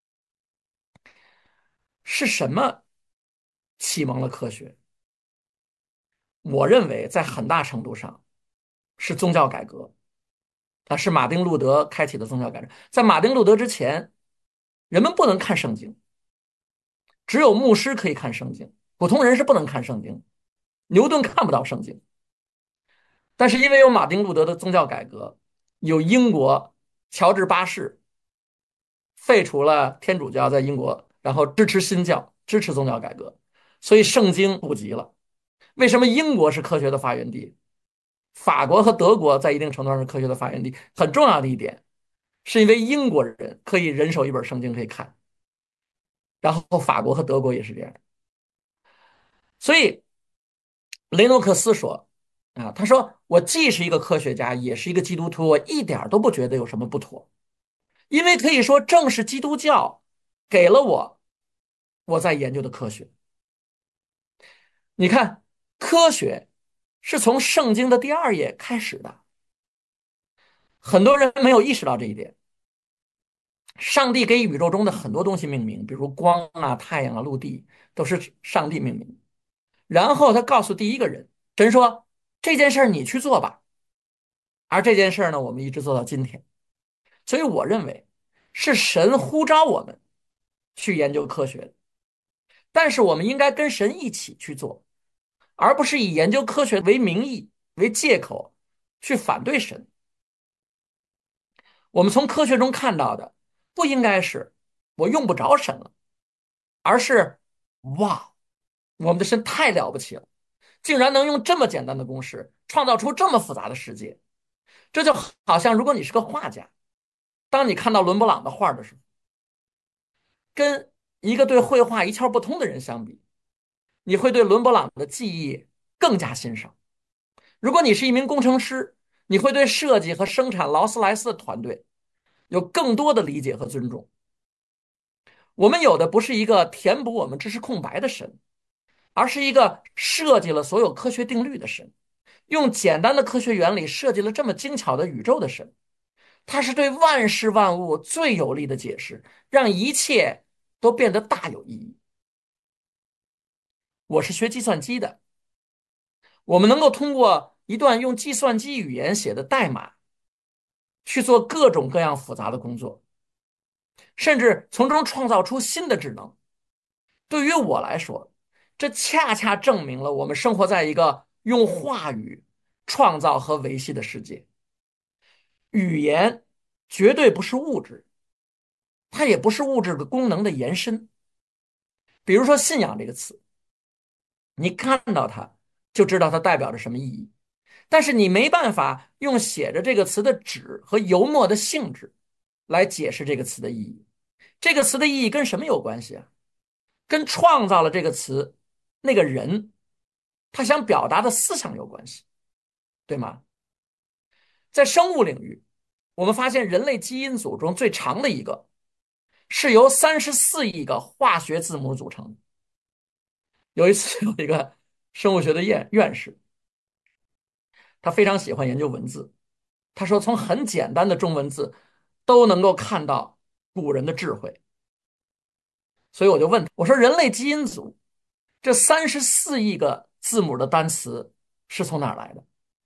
是什么启蒙了科学？我认为在很大程度上是宗教改革。啊，是马丁路德开启的宗教改革。在马丁路德之前，人们不能看圣经，只有牧师可以看圣经，普通人是不能看圣经。牛顿看不到圣经，但是因为有马丁路德的宗教改革，有英国乔治八世废除了天主教在英国，然后支持新教，支持宗教改革，所以圣经普及了。为什么英国是科学的发源地？法国和德国在一定程度上是科学的发源地。很重要的一点，是因为英国人可以人手一本圣经可以看，然后法国和德国也是这样。所以雷诺克斯说啊，他说我既是一个科学家，也是一个基督徒，我一点都不觉得有什么不妥，因为可以说正是基督教给了我我在研究的科学。你看，科学是从圣经的第二页开始的，很多人没有意识到这一点。上帝给宇宙中的很多东西命名，比如光啊、太阳啊、陆地，都是上帝命名。然后他告诉第一个人，神说这件事儿你去做吧。而这件事儿呢，我们一直做到今天。所以我认为是神呼召我们去研究科学的，但是我们应该跟神一起去做，而不是以研究科学为名义、为借口去反对神。我们从科学中看到的，不应该是我用不着神了，而是哇，我们的神太了不起了，竟然能用这么简单的公式创造出这么复杂的世界。这就好像如果你是个画家，当你看到伦勃朗的画的时候，跟一个对绘画一窍不通的人相比，你会对伦勃朗的技艺更加欣赏。如果你是一名工程师，你会对设计和生产劳斯莱斯的团队有更多的理解和尊重。我们有的不是一个填补我们知识空白的神，而是一个设计了所有科学定律的神，用简单的科学原理设计了这么精巧的宇宙的神。他是对万事万物最有力的解释，让一切都变得大有意义。我是学计算机的，我们能够通过一段用计算机语言写的代码去做各种各样复杂的工作，甚至从中创造出新的智能。对于我来说，这恰恰证明了我们生活在一个用话语创造和维系的世界。语言绝对不是物质，它也不是物质的功能的延伸。比如说信仰这个词，你看到它就知道它代表着什么意义，但是你没办法用写着这个词的纸和油墨的性质来解释这个词的意义。这个词的意义跟什么有关系啊？跟创造了这个词那个人他想表达的思想有关系，对吗？在生物领域，我们发现人类基因组中最长的一个是由三十四亿个化学字母组成的。有一次有一个生物学的院院士，他非常喜欢研究文字，他说从很简单的中文字都能够看到古人的智慧。 所以我就问他，我说人类基因组这三十四亿个字母的单词是从哪儿来的？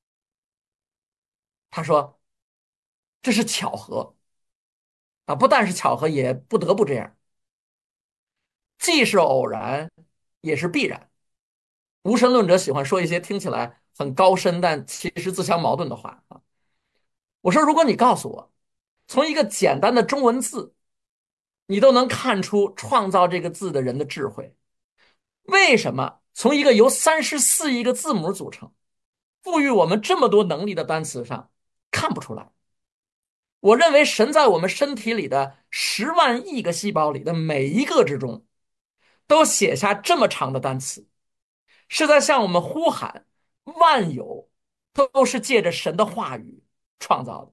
他说这是巧合啊，不但是巧合，也不得不这样，既是偶然，也是必然。无神论者喜欢说一些听起来很高深，但其实自相矛盾的话啊。我说，如果你告诉我，从一个简单的中文字，你都能看出创造这个字的人的智慧，为什么从一个由三十四亿个字母组成、赋予我们这么多能力的单词上看不出来？我认为神在我们身体里的十万亿个细胞里的每一个之中，都写下这么长的单词，是在向我们呼喊：万有都是借着神的话语创造的。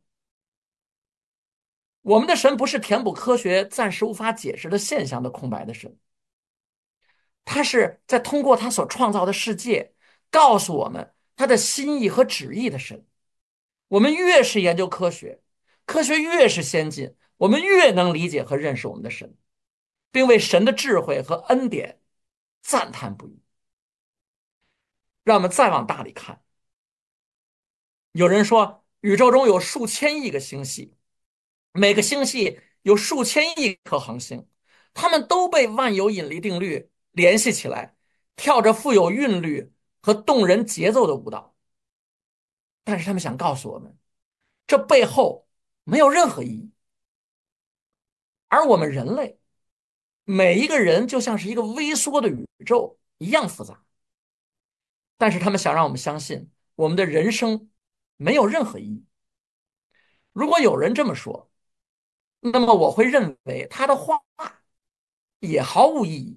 我们的神不是填补科学暂时无法解释的现象的空白的神，他是在通过他所创造的世界告诉我们他的心意和旨意的神。我们越是研究科学，科学越是先进，我们越能理解和认识我们的神，并为神的智慧和恩典赞叹不已。让我们再往大里看，有人说宇宙中有数千亿个星系，每个星系有数千亿颗恒星，它们都被万有引力定律联系起来，跳着富有韵律和动人节奏的舞蹈。但是他们想告诉我们，这背后没有任何意义。而我们人类，每一个人就像是一个微缩的宇宙一样复杂。但是他们想让我们相信，我们的人生没有任何意义。如果有人这么说，那么我会认为他的话也毫无意义。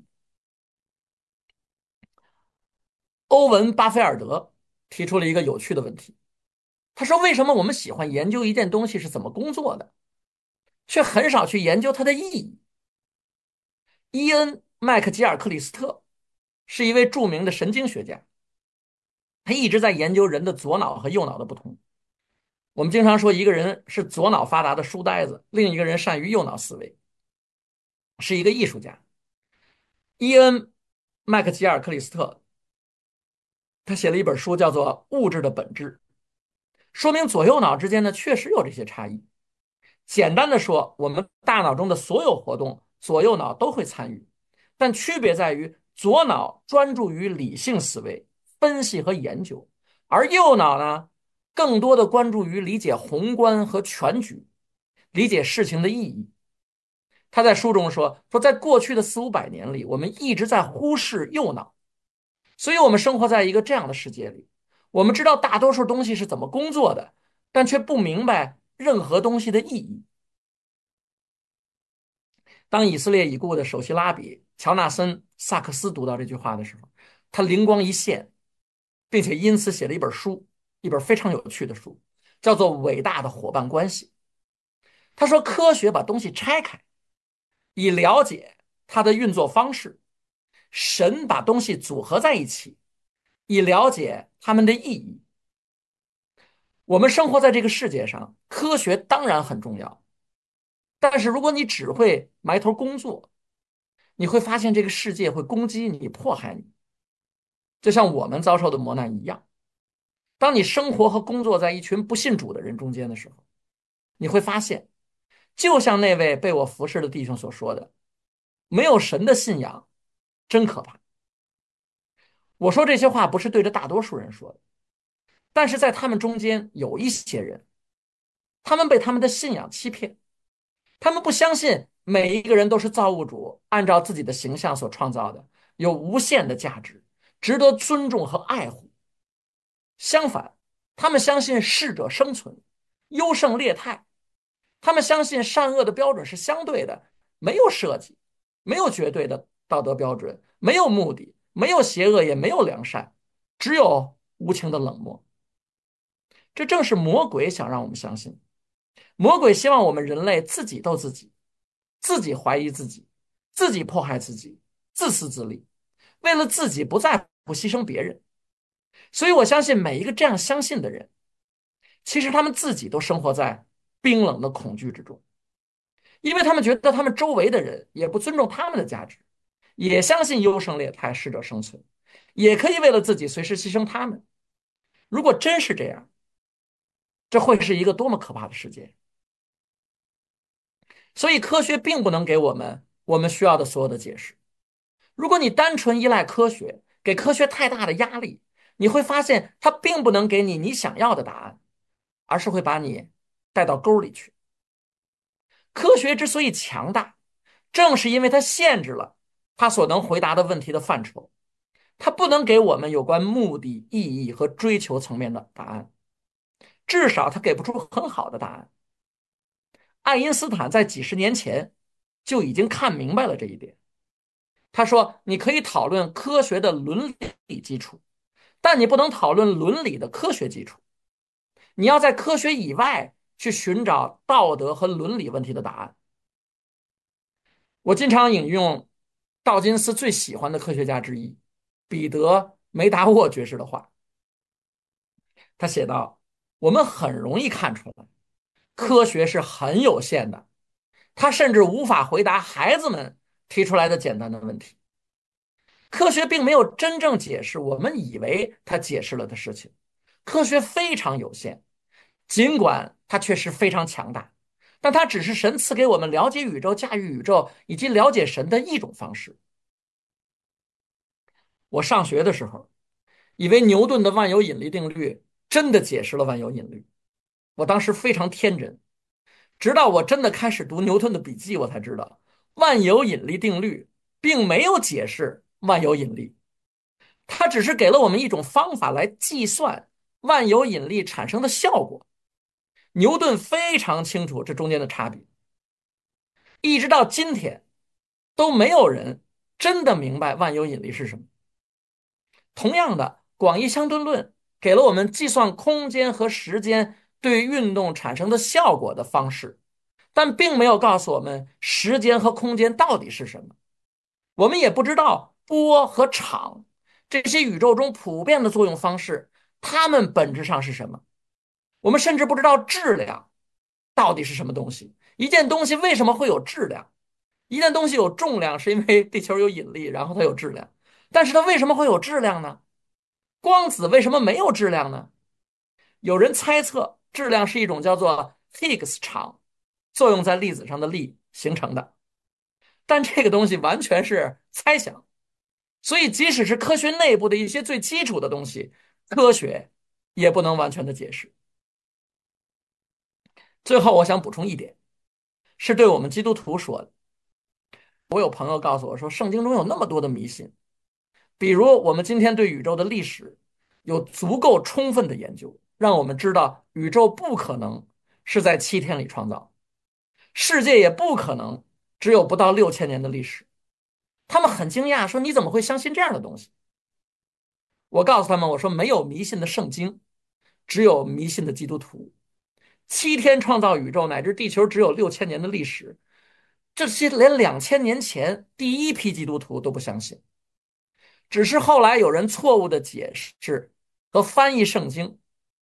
欧文·巴菲尔德提出了一个有趣的问题，他说：为什么我们喜欢研究一件东西是怎么工作的，却很少去研究它的意义？伊恩·麦克吉尔克里斯特是一位著名的神经学家，他一直在研究人的左脑和右脑的不同。我们经常说一个人是左脑发达的书呆子，另一个人善于右脑思维，是一个艺术家。伊恩·麦克吉尔克里斯特他写了一本书叫做《物质的本质》，说明左右脑之间呢确实有这些差异。简单的说，我们大脑中的所有活动左右脑都会参与，但区别在于左脑专注于理性思维、分析和研究，而右脑呢更多的关注于理解宏观和全局，理解事情的意义。他在书中说说在过去的四五百年里，我们一直在忽视右脑，所以我们生活在一个这样的世界里，我们知道大多数东西是怎么工作的，但却不明白任何东西的意义。当以色列已故的首席拉比乔纳森·萨克斯读到这句话的时候，他灵光一现，并且因此写了一本书，一本非常有趣的书，叫做《伟大的伙伴关系》。他说，科学把东西拆开，以了解它的运作方式；神把东西组合在一起，以了解它们的意义。我们生活在这个世界上，科学当然很重要，但是如果你只会埋头工作，你会发现这个世界会攻击你、迫害你，就像我们遭受的磨难一样。当你生活和工作在一群不信主的人中间的时候，你会发现，就像那位被我服侍的弟兄所说的，没有神的信仰真可怕。我说这些话不是对着大多数人说的，但是在他们中间有一些人，他们被他们的信仰欺骗，他们不相信每一个人都是造物主按照自己的形象所创造的，有无限的价值，值得尊重和爱护。相反，他们相信适者生存，优胜劣汰。他们相信善恶的标准是相对的，没有设计，没有绝对的道德标准，没有目的，没有邪恶，也没有良善，只有无情的冷漠。这正是魔鬼想让我们相信。魔鬼希望我们人类自己斗自己，自己怀疑自己，自己迫害自己，自私自利，为了自己不在乎牺牲别人。所以我相信每一个这样相信的人，其实他们自己都生活在冰冷的恐惧之中，因为他们觉得他们周围的人也不尊重他们的价值， 也相信优胜劣汰，适者生存，也可以为了自己随时牺牲他们。如果真是这样，这会是一个多么可怕的世界！所以科学并不能给我们我们需要的所有的解释。如果你单纯依赖科学，给科学太大的压力，你会发现它并不能给你你想要的答案，而是会把你带到沟里去。科学之所以强大，正是因为它限制了它所能回答的问题的范畴，它不能给我们有关目的、意义和追求层面的答案，至少它给不出很好的答案。爱因斯坦在几十年前就已经看明白了这一点。他说：“你可以讨论科学的伦理基础，但你不能讨论伦理的科学基础。你要在科学以外去寻找道德和伦理问题的答案。”我经常引用道金斯最喜欢的科学家之一彼得·梅达沃爵士的话，他写道：“我们很容易看出来，科学是很有限的，它甚至无法回答孩子们提出来的简单的问题。科学并没有真正解释我们以为它解释了的事情。科学非常有限，尽管它确实非常强大，但它只是神赐给我们了解宇宙、驾驭宇宙以及了解神的一种方式。”我上学的时候，以为牛顿的万有引力定律真的解释了万有引力。我当时非常天真，直到我真的开始读牛顿的笔记，我才知道万有引力定律并没有解释万有引力，它只是给了我们一种方法来计算万有引力产生的效果。牛顿非常清楚这中间的差别，一直到今天都没有人真的明白万有引力是什么。同样的，广义相对论给了我们计算空间和时间对运动产生的效果的方式，但并没有告诉我们时间和空间到底是什么。我们也不知道波和场这些宇宙中普遍的作用方式，它们本质上是什么。我们甚至不知道质量到底是什么东西。一件东西为什么会有质量？一件东西有重量是因为地球有引力，然后它有质量。但是它为什么会有质量呢？光子为什么没有质量呢？有人猜测质量是一种叫做 Higgs 场作用在粒子上的力形成的，但这个东西完全是猜想。所以即使是科学内部的一些最基础的东西，科学也不能完全的解释。最后我想补充一点，是对我们基督徒说的。我有朋友告诉我说，圣经中有那么多的迷信，比如我们今天对宇宙的历史有足够充分的研究，让我们知道宇宙不可能是在七天里创造，世界也不可能只有不到六千年的历史。他们很惊讶，说你怎么会相信这样的东西？我告诉他们，我说没有迷信的圣经，只有迷信的基督徒。七天创造宇宙乃至地球只有六千年的历史，这些连两千年前第一批基督徒都不相信。只是后来有人错误的解释和翻译圣经。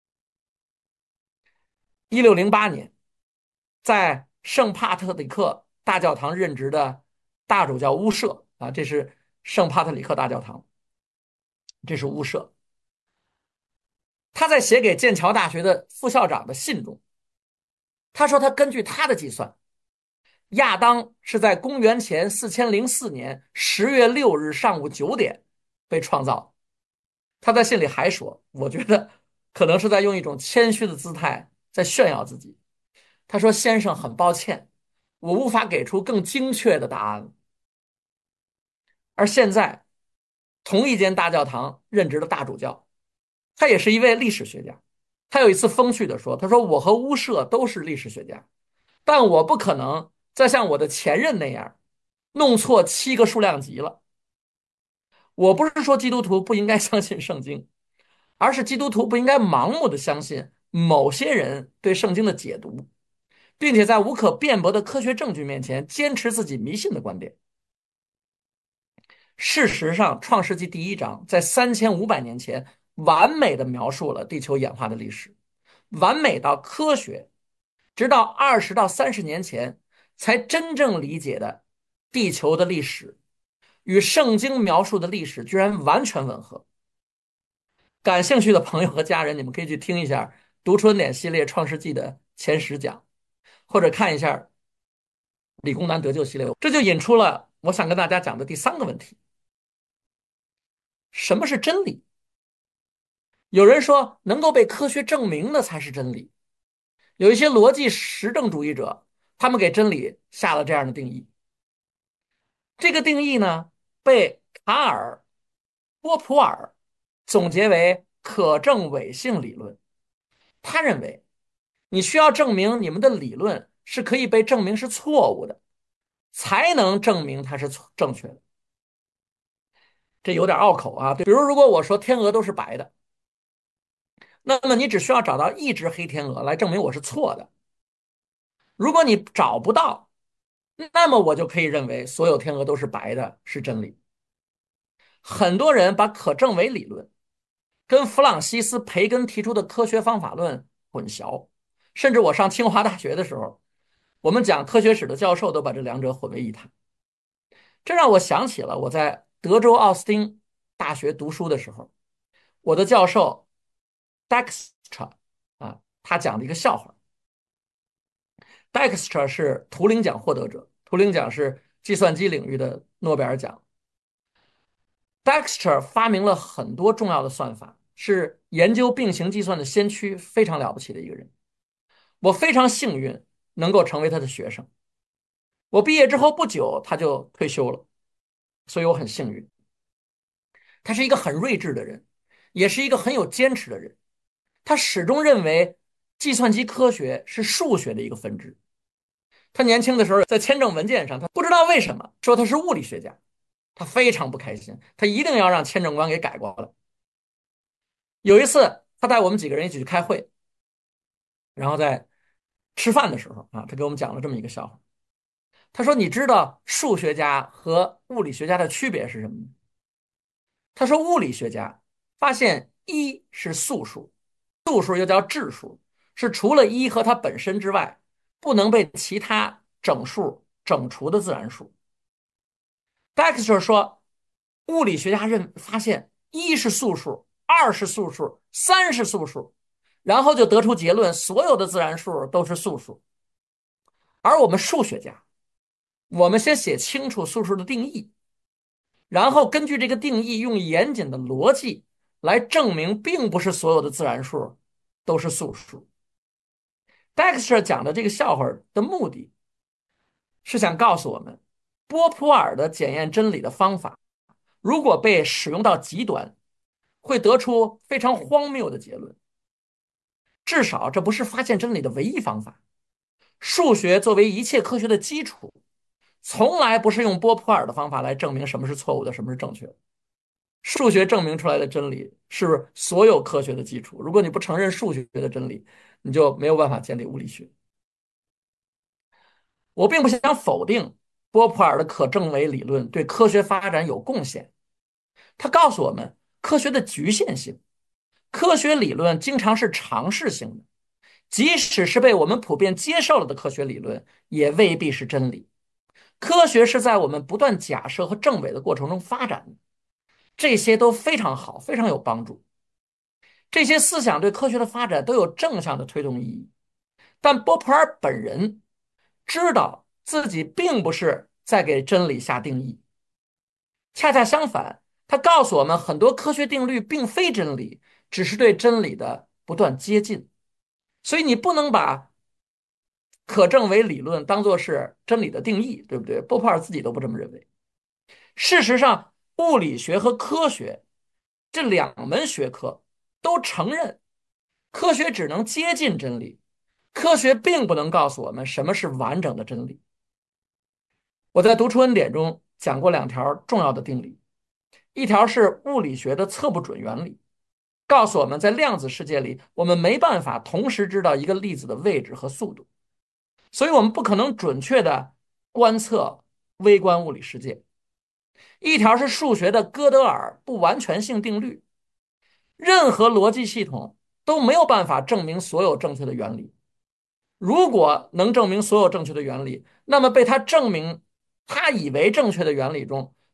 一六零八年，在圣帕特里克大教堂任职的大主教乌舍啊，这是圣帕特里克大教堂，这是乌舍。他在写给剑桥大学的副校长的信中，他说他根据他的计算，亚当是在公元前四千零四年十月六日上午九点被创造。他在信里还说，我觉得可能是在用一种谦虚的姿态在炫耀自己。他说，先生，很抱歉，我无法给出更精确的答案。而现在同一间大教堂任职的大主教，他也是一位历史学家。他有一次风趣地说，他说，我和乌舍都是历史学家，但我不可能再像我的前任那样弄错七个数量级了。我不是说基督徒不应该相信圣经，而是基督徒不应该盲目的相信某些人对圣经的解读，并且在无可辩驳的科学证据面前坚持自己迷信的观点。事实上，创世纪第一章在三千五百年前完美的描述了地球演化的历史，完美到科学直到二十到三十年前才真正理解的地球的历史与圣经描述的历史居然完全吻合。感兴趣的朋友和家人，你们可以去听一下读春典系列《创世纪》的前十讲，或者看一下理工男得救系列。这就引出了我想跟大家讲的第三个问题：什么是真理？有人说，能够被科学证明的才是真理。有一些逻辑实证主义者，他们给真理下了这样的定义。这个定义呢，被卡尔·波普尔总结为可证伪性理论。他认为，你需要证明你们的理论是可以被证明是错误的，才能证明它是错正确的。这有点拗口啊。比如，如果我说天鹅都是白的，那么你只需要找到一只黑天鹅来证明我是错的。如果你找不到，那么我就可以认为所有天鹅都是白的是真理。很多人把可证伪理论跟弗朗西斯·培根提出的科学方法论混淆，甚至我上清华大学的时候，我们讲科学史的教授都把这两者混为一谈。这让我想起了我在德州奥斯汀大学读书的时候，我的教授 Dijkstra 啊，他讲的一个笑话。Dijkstra 是图灵奖获得者，图灵奖是计算机领域的诺贝尔奖。Dijkstra 发明了很多重要的算法，是研究并行计算的先驱，非常了不起的一个人。我非常幸运能够成为他的学生。我毕业之后不久他就退休了，所以我很幸运。他是一个很睿智的人，也是一个很有坚持的人。他始终认为计算机科学是数学的一个分支。他年轻的时候在签证文件上，他不知道为什么说他是物理学家，他非常不开心，他一定要让签证官给改过来。有一次，他带我们几个人一起去开会，然后在吃饭的时候啊，他给我们讲了这么一个笑话。他说：“你知道数学家和物理学家的区别是什么吗？”他说：“物理学家发现一是素数，素数又叫质数，是除了一和它本身之外，不能被其他整数整除的自然数。” Dijkstra 说，物理学家认发现一是素数，二是素数，三是素数，然后就得出结论，所有的自然数都是素数。而我们数学家，我们先写清楚素数的定义，然后根据这个定义，用严谨的逻辑来证明，并不是所有的自然数都是素数。Dijkstra 讲的这个笑话的目的是想告诉我们，波普尔的检验真理的方法，如果被使用到极端，会得出非常荒谬的结论。至少这不是发现真理的唯一方法。数学作为一切科学的基础，从来不是用波普尔的方法来证明什么是错误的，什么是正确的。数学证明出来的真理是所有科学的基础。如果你不承认数学的真理，你就没有办法建立物理学。我并不想否定波普尔的可证伪理论对科学发展有贡献，它告诉我们科学的局限性。科学理论经常是常识性的，即使是被我们普遍接受了的科学理论，也未必是真理。科学是在我们不断假设和证伪的过程中发展的，这些都非常好，非常有帮助。这些思想对科学的发展都有正向的推动意义。但波普尔本人知道自己并不是在给真理下定义，恰恰相反，他告诉我们很多科学定律并非真理，只是对真理的不断接近。所以你不能把可证伪理论当作是真理的定义，对不对？波普尔自己都不这么认为。事实上，物理学和科学这两门学科都承认，科学只能接近真理，科学并不能告诉我们什么是完整的真理。我在读出恩典中讲过两条重要的定理，一条是物理学的测不准原理，告诉我们在量子世界里，我们没办法同时知道一个粒子的位置和速度，所以我们不可能准确地观测微观物理世界。一条是数学的哥德尔不完全性定律，任何逻辑系统都没有办法证明所有正确的原理。如果能证明所有正确的原理，那么被他证明他以为正确的原理中，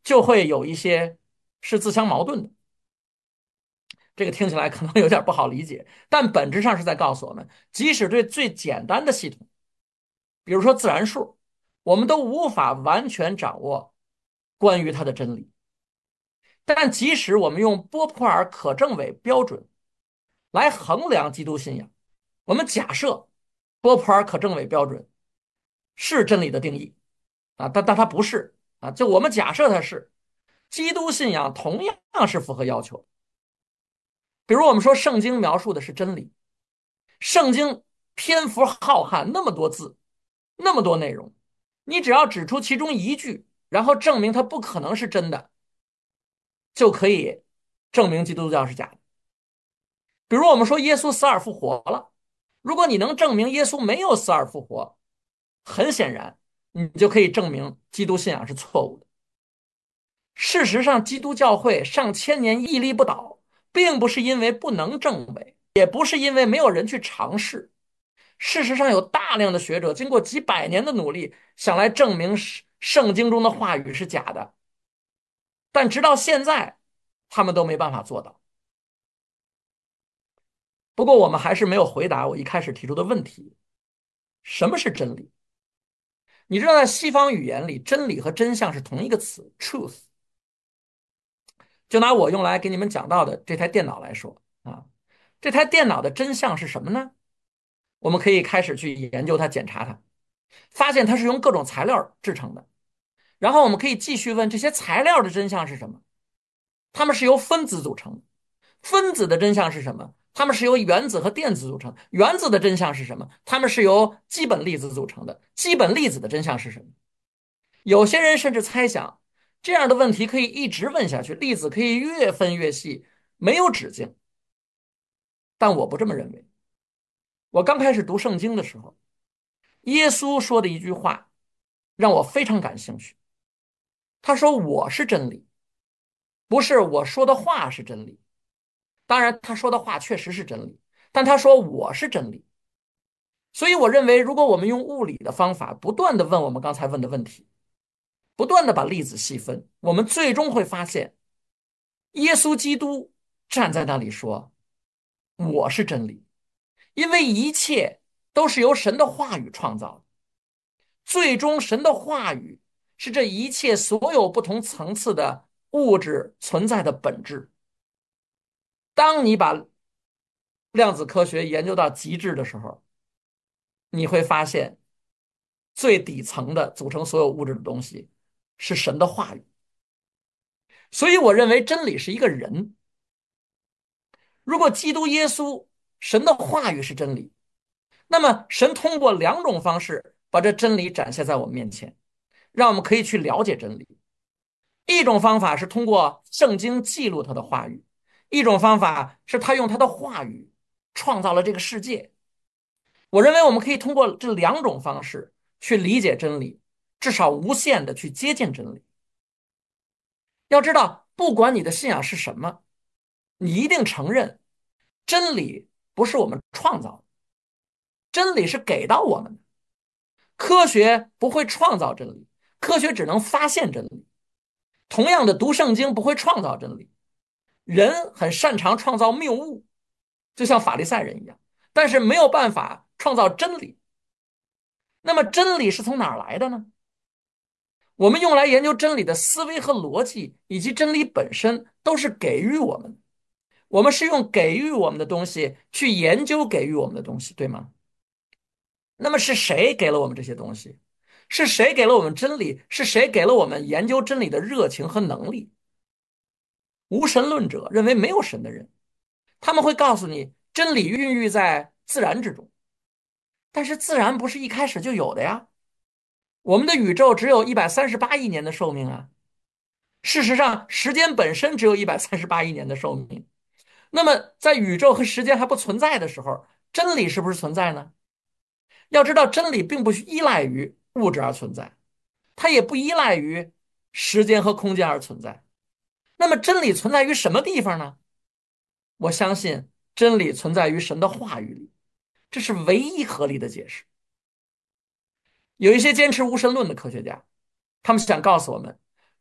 就会有一些是自相矛盾的。这个听起来可能有点不好理解，但本质上是在告诉我们，即使对最简单的系统，比如说自然数，我们都无法完全掌握关于它的真理。但即使我们用波普尔可证伪标准来衡量基督信仰，我们假设波普尔可证伪标准是真理的定义啊，但但它不是啊，就我们假设它是，基督信仰同样是符合要求的。比如我们说圣经描述的是真理，圣经篇幅浩瀚，那么多字，那么多内容，你只要指出其中一句，然后证明它不可能是真的，就可以证明基督教是假的。比如我们说耶稣死而复活了，如果你能证明耶稣没有死而复活，很显然你就可以证明基督信仰是错误的。事实上，基督教会上千年屹立不倒，并不是因为不能证伪，也不是因为没有人去尝试。事实上，有大量的学者经过几百年的努力，想来证明圣经中的话语是假的，但直到现在，他们都没办法做到。不过，我们还是没有回答我一开始提出的问题：什么是真理？你知道，在西方语言里，真理和真相是同一个词 ，truth。就拿我用来给你们讲到的这台电脑来说啊，这台电脑的真相是什么呢？我们可以开始去研究它、检查它，发现它是用各种材料制成的。然后我们可以继续问这些材料的真相是什么？它们是由分子组成的。分子的真相是什么？它们是由原子和电子组成。原子的真相是什么？它们是由基本粒子组成的。基本粒子的真相是什么？有些人甚至猜想，这样的问题可以一直问下去，粒子可以越分越细，没有止境。但我不这么认为。我刚开始读圣经的时候，耶稣说的一句话让我非常感兴趣。他说：“我是真理。”不是我说的话是真理。当然，他说的话确实是真理，但他说我是真理。所以我认为，如果我们用物理的方法不断的问我们刚才问的问题，不断的把粒子细分，我们最终会发现，耶稣基督站在那里说：“我是真理。”因为一切都是由神的话语创造的，最终神的话语是这一切所有不同层次的物质存在的本质。当你把量子科学研究到极致的时候，你会发现最底层的组成所有物质的东西是神的话语。所以我认为真理是一个人。如果基督耶稣神的话语是真理，那么神通过两种方式把这真理展现在我们面前，让我们可以去了解真理。一种方法是通过圣经记录他的话语，一种方法是他用他的话语创造了这个世界。我认为我们可以通过这两种方式去理解真理，至少无限的去接近真理。要知道，不管你的信仰是什么，你一定承认真理不是我们创造的，真理是给到我们的。科学不会创造真理，科学只能发现真理。同样的，读圣经不会创造真理，人很擅长创造谬误，就像法利赛人一样，但是没有办法创造真理。那么真理是从哪儿来的呢？我们用来研究真理的思维和逻辑，以及真理本身，都是给予我们的。我们是用给予我们的东西去研究给予我们的东西，对吗？那么是谁给了我们这些东西？是谁给了我们真理？是谁给了我们研究真理的热情和能力？无神论者认为没有神的人，他们会告诉你真理孕育在自然之中，但是自然不是一开始就有的呀。我们的宇宙只有一百三十八亿年的寿命啊，事实上时间本身只有一百三十八亿年的寿命。那么在宇宙和时间还不存在的时候，真理是不是存在呢？要知道，真理并不依赖于物质而存在，它也不依赖于时间和空间而存在。那么真理存在于什么地方呢？我相信真理存在于神的话语里，这是唯一合理的解释。有一些坚持无神论的科学家，他们想告诉我们，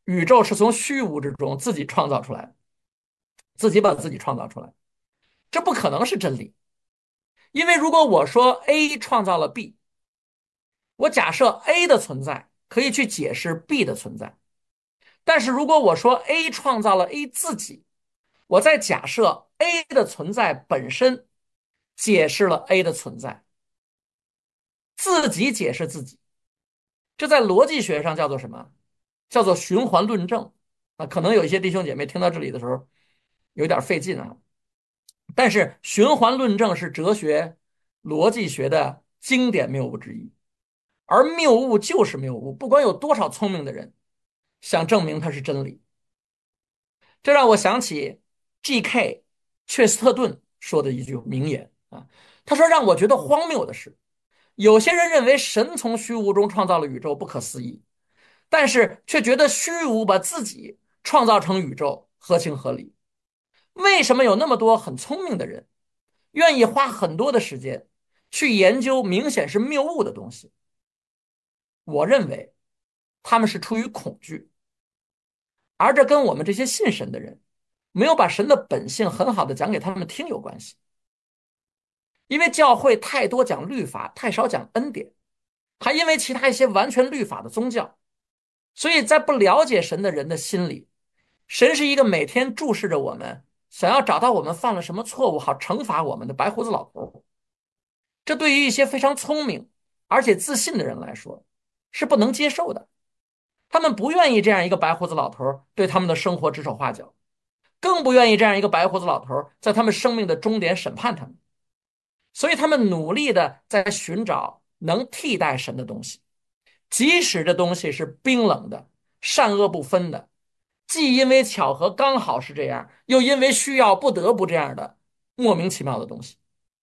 宇宙是从虚无之中自己创造出来的，自己把自己创造出来，这不可能是真理。因为如果我说 A 创造了 B， 我假设 A 的存在可以去解释 B 的存在，但是如果我说 A 创造了 A 自己，我在假设 A 的存在本身解释了 A 的存在，自己解释自己，这在逻辑学上叫做什么？叫做循环论证啊。可能有一些弟兄姐妹听到这里的时候有点费劲啊，但是循环论证是哲学逻辑学的经典谬误之一，而谬误就是谬误，不管有多少聪明的人想证明它是真理。这让我想起 G K 切斯特顿说的一句名言啊，他说：“让我觉得荒谬的是，有些人认为神从虚无中创造了宇宙，不可思议，但是却觉得虚无把自己创造成宇宙合情合理。为什么有那么多很聪明的人愿意花很多的时间去研究明显是谬误的东西？我认为他们是出于恐惧，而这跟我们这些信神的人没有把神的本性很好的讲给他们听有关系。因为教会太多讲律法，太少讲恩典，还因为其他一些完全律法的宗教，所以在不了解神的人的心里，神是一个每天注视着我们，想要找到我们犯了什么错误好惩罚我们的白胡子老头。这对于一些非常聪明而且自信的人来说是不能接受的，他们不愿意这样一个白胡子老头对他们的生活指手画脚，更不愿意这样一个白胡子老头在他们生命的终点审判他们。所以他们努力的在寻找能替代神的东西，即使这东西是冰冷的、善恶不分的，既因为巧合刚好是这样，又因为需要不得不这样的莫名其妙的东西。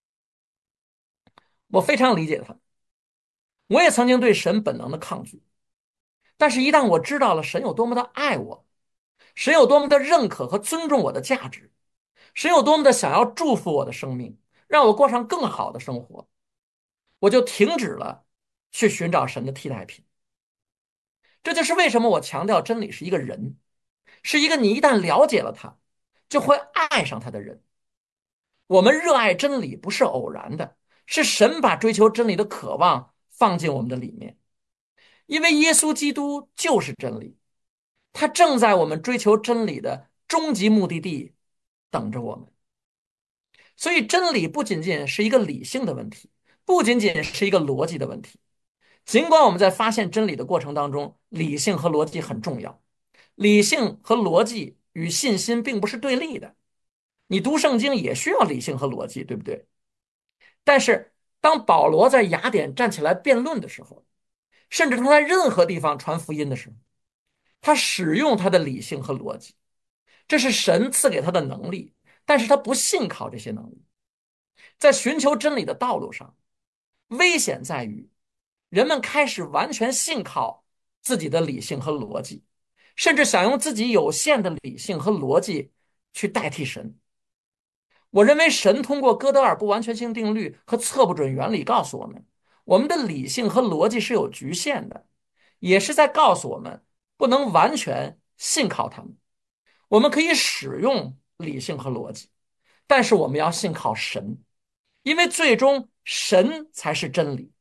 我非常理解他们，我也曾经对神本能的抗拒，但是一旦我知道了神有多么的爱我，神有多么的认可和尊重我的价值，神有多么的想要祝福我的生命，让我过上更好的生活，我就停止了去寻找神的替代品。这就是为什么我强调真理是一个人，是一个你一旦了解了他就会爱上他的人。我们热爱真理不是偶然的，是神把追求真理的渴望放进我们的里面。因为耶稣基督就是真理，他正在我们追求真理的终极目的地等着我们。所以真理不仅仅是一个理性的问题，不仅仅是一个逻辑的问题。尽管我们在发现真理的过程当中，理性和逻辑很重要，理性和逻辑与信心并不是对立的。你读圣经也需要理性和逻辑，对不对？但是当保罗在雅典站起来辩论的时候，甚至他在任何地方传福音的时候，他使用他的理性和逻辑，这是神赐给他的能力，但是他不信靠这些能力。在寻求真理的道路上，危险在于人们开始完全信靠自己的理性和逻辑，甚至想用自己有限的理性和逻辑去代替神。我认为神通过哥德尔不完全性定律和测不准原理告诉我们，我们的理性和逻辑是有局限的，也是在告诉我们不能完全信靠他们。我们可以使用理性和逻辑，但是我们要信靠神，因为最终神才是真理。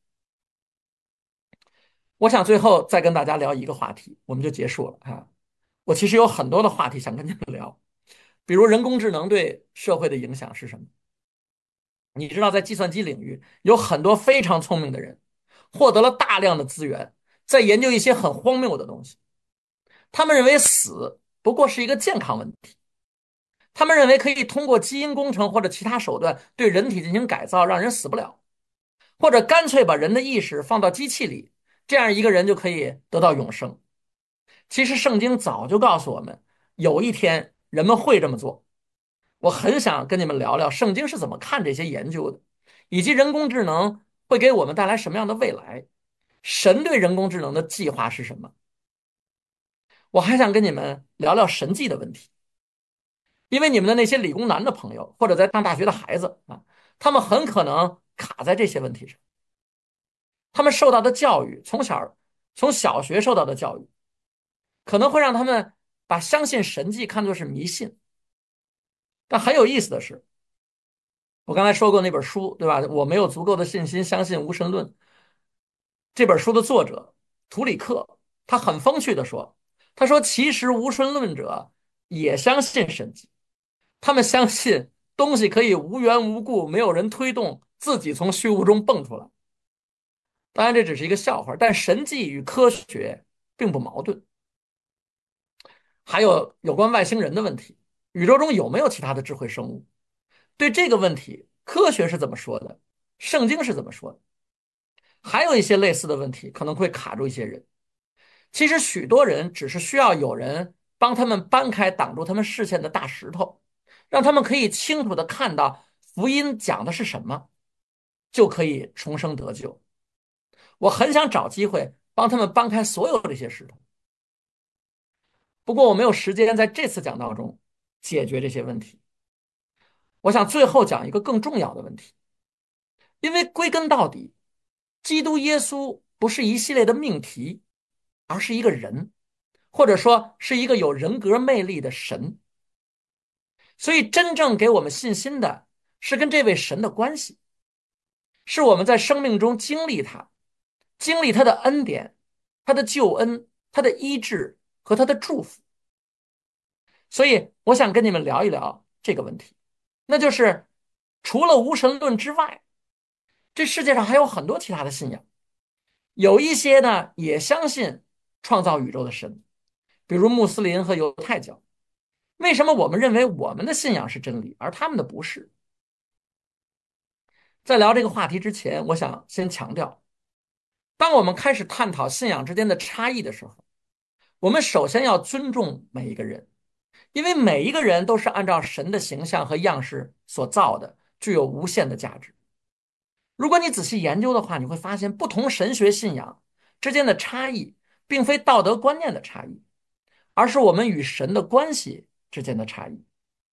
我想最后再跟大家聊一个话题，我们就结束了啊。我其实有很多的话题想跟你们聊，比如人工智能对社会的影响是什么？你知道，在计算机领域有很多非常聪明的人，获得了大量的资源，在研究一些很荒谬的东西。他们认为死不过是一个健康问题，他们认为可以通过基因工程或者其他手段对人体进行改造，让人死不了，或者干脆把人的意识放到机器里，这样一个人就可以得到永生。其实圣经早就告诉我们，有一天人们会这么做。我很想跟你们聊聊圣经是怎么看这些研究的，以及人工智能会给我们带来什么样的未来，神对人工智能的计划是什么。我还想跟你们聊聊神迹的问题，因为你们的那些理工男的朋友或者在上大学的孩子啊，他们很可能卡在这些问题上。他们受到的教育，从小从小学受到的教育可能会让他们把相信神迹看作是迷信。但很有意思的是，我刚才说过那本书，对吧？我没有足够的信心相信无神论。这本书的作者图里克，他很风趣地说：“他说，其实无神论者也相信神迹，他们相信东西可以无缘无故、没有人推动，自己从虚无中蹦出来。当然，这只是一个笑话，但神迹与科学并不矛盾。还有有关外星人的问题，宇宙中有没有其他的智慧生物？对这个问题，科学是怎么说的？圣经是怎么说的？还有一些类似的问题可能会卡住一些人。其实许多人只是需要有人帮他们搬开挡住他们视线的大石头，让他们可以清楚地看到福音讲的是什么，就可以重生得救。我很想找机会帮他们搬开所有这些石头，不过我没有时间在这次讲道中解决这些问题。我想最后讲一个更重要的问题，因为归根到底，基督耶稣不是一系列的命题，而是一个人，或者说是一个有人格魅力的神。所以真正给我们信心的是跟这位神的关系，是我们在生命中经历他，经历他的恩典，他的救恩，他的医治和他的祝福。所以我想跟你们聊一聊这个问题，那就是除了无神论之外，这世界上还有很多其他的信仰，有一些呢也相信创造宇宙的神，比如穆斯林和犹太教。为什么我们认为我们的信仰是真理，而他们的不是？在聊这个话题之前，我想先强调，当我们开始探讨信仰之间的差异的时候，我们首先要尊重每一个人，因为每一个人都是按照神的形象和样式所造的，具有无限的价值。如果你仔细研究的话，你会发现不同神学信仰之间的差异，并非道德观念的差异，而是我们与神的关系之间的差异。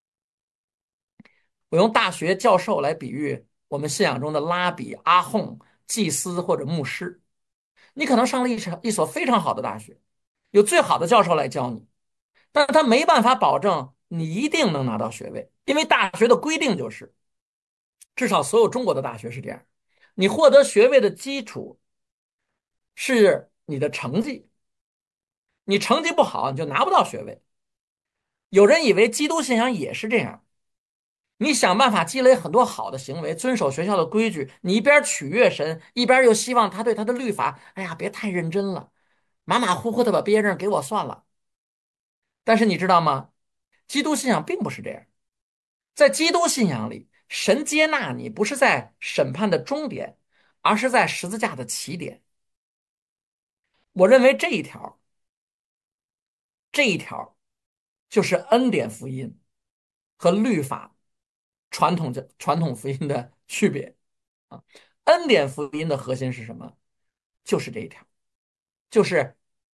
我用大学教授来比喻我们信仰中的拉比、阿訇、祭司或者牧师。你可能上了一所一所非常好的大学，有最好的教授来教你，但是他没办法保证你一定能拿到学位，因为大学的规定就是，至少所有中国的大学是这样，你获得学位的基础是你的成绩，你成绩不好你就拿不到学位。有人以为基督信仰也是这样，你想办法积累很多好的行为，遵守学校的规矩，你一边取悦神，一边又希望他对他的律法，哎呀，别太认真了，马马虎虎的把毕业证给我算了。但是你知道吗？基督信仰并不是这样。在基督信仰里，神接纳你不是在审判的终点，而是在十字架的起点。我认为这一条，这一条就是恩典福音和律法传统的传统福音的区别啊。恩典福音的核心是什么？就是这一条，就是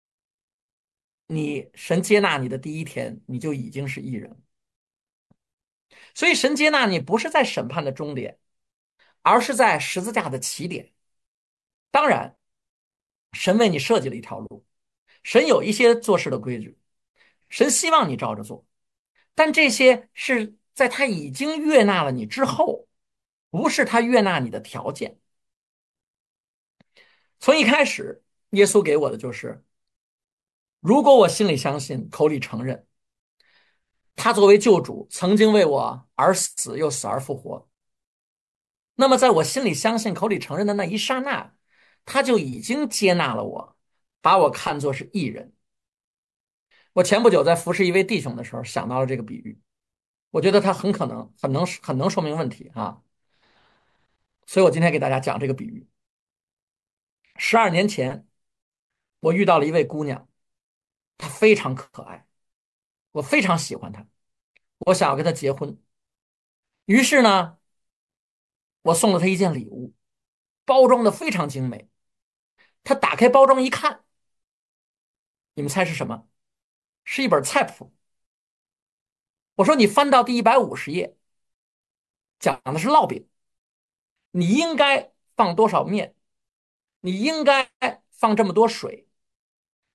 你神接纳你的第一天，你就已经是义人。所以神接纳你不是在审判的终点，而是在十字架的起点。当然，神为你设计了一条路，神有一些做事的规矩，神希望你照着做，但这些是在他已经悦纳了你之后，不是他悦纳你的条件。从一开始，耶稣给我的就是，如果我心里相信，口里承认，他作为救主曾经为我而死，又死而复活，那么在我心里相信、口里承认的那一刹那，他就已经接纳了我，把我看作是义人。我前不久在服侍一位弟兄的时候想到了这个比喻，我觉得他很可能很能很能说明问题啊，所以我今天给大家讲这个比喻。十二年前，我遇到了一位姑娘，她非常可爱，我非常喜欢她，我想要跟她结婚。于是呢，我送了她一件礼物，包装的非常精美。她打开包装一看，你们猜是什么？是一本菜谱。我说你翻到第一百五十页，讲的是烙饼，你应该放多少面，你应该放这么多水，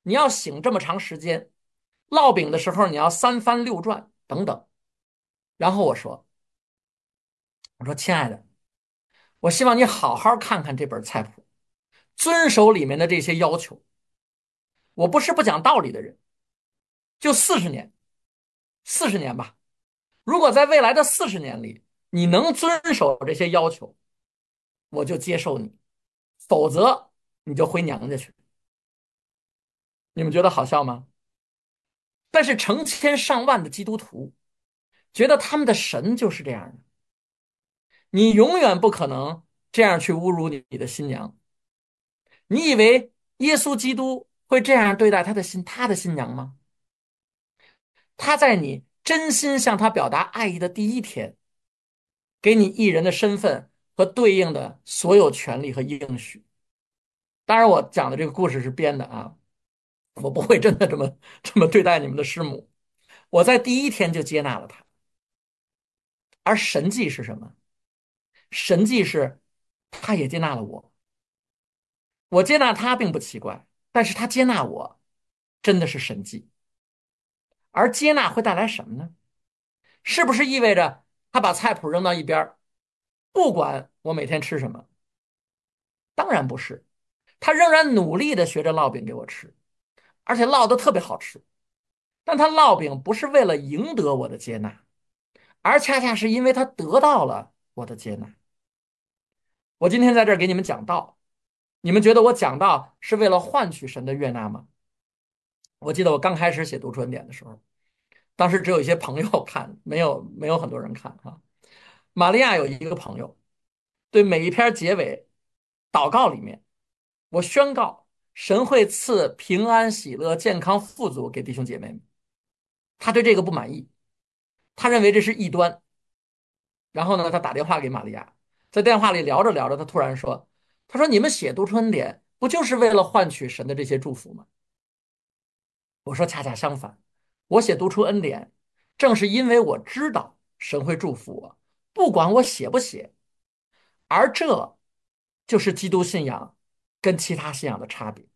你要醒这么长时间，烙饼的时候你要三翻六转等等。然后我说，我说亲爱的，我希望你好好看看这本菜谱，遵守里面的这些要求。我不是不讲道理的人，就四十年，四十年吧。如果在未来的四十年里，你能遵守这些要求，我就接受你，否则你就回娘家去。你们觉得好笑吗？但是成千上万的基督徒觉得他们的神就是这样的，你永远不可能这样去侮辱你的新娘。你以为耶稣基督会这样对待他的新他的新娘吗？他在你真心向他表达爱意的第一天，给你艺人的身份和对应的所有权利和应许。当然，我讲的这个故事是编的啊，我不会真的这么这么对待你们的师母。我在第一天就接纳了他。而神迹是什么？神迹是他也接纳了我。我接纳他并不奇怪，但是他接纳我真的是神迹。而接纳会带来什么呢？是不是意味着他把菜谱扔到一边，不管我每天吃什么？当然不是，他仍然努力的学着烙饼给我吃，而且烙的特别好吃。但他烙饼不是为了赢得我的接纳，而恰恰是因为他得到了我的接纳。我今天在这儿给你们讲道，你们觉得我讲道是为了换取神的悦纳吗？我记得我刚开始写读书恩典的时候，当时只有一些朋友看，没有没有很多人看啊。玛利亚有一个朋友，对每一篇结尾祷告里面，我宣告神会赐平安、喜乐、健康、富足给弟兄姐妹们。他对这个不满意，他认为这是异端。然后呢，他打电话给玛利亚，在电话里聊着聊着，他突然说：“他说你们写读书恩典不就是为了换取神的这些祝福吗？”我说恰恰相反，我写读出恩典，正是因为我知道神会祝福我，不管我写不写。而这就是基督信仰跟其他信仰的差别。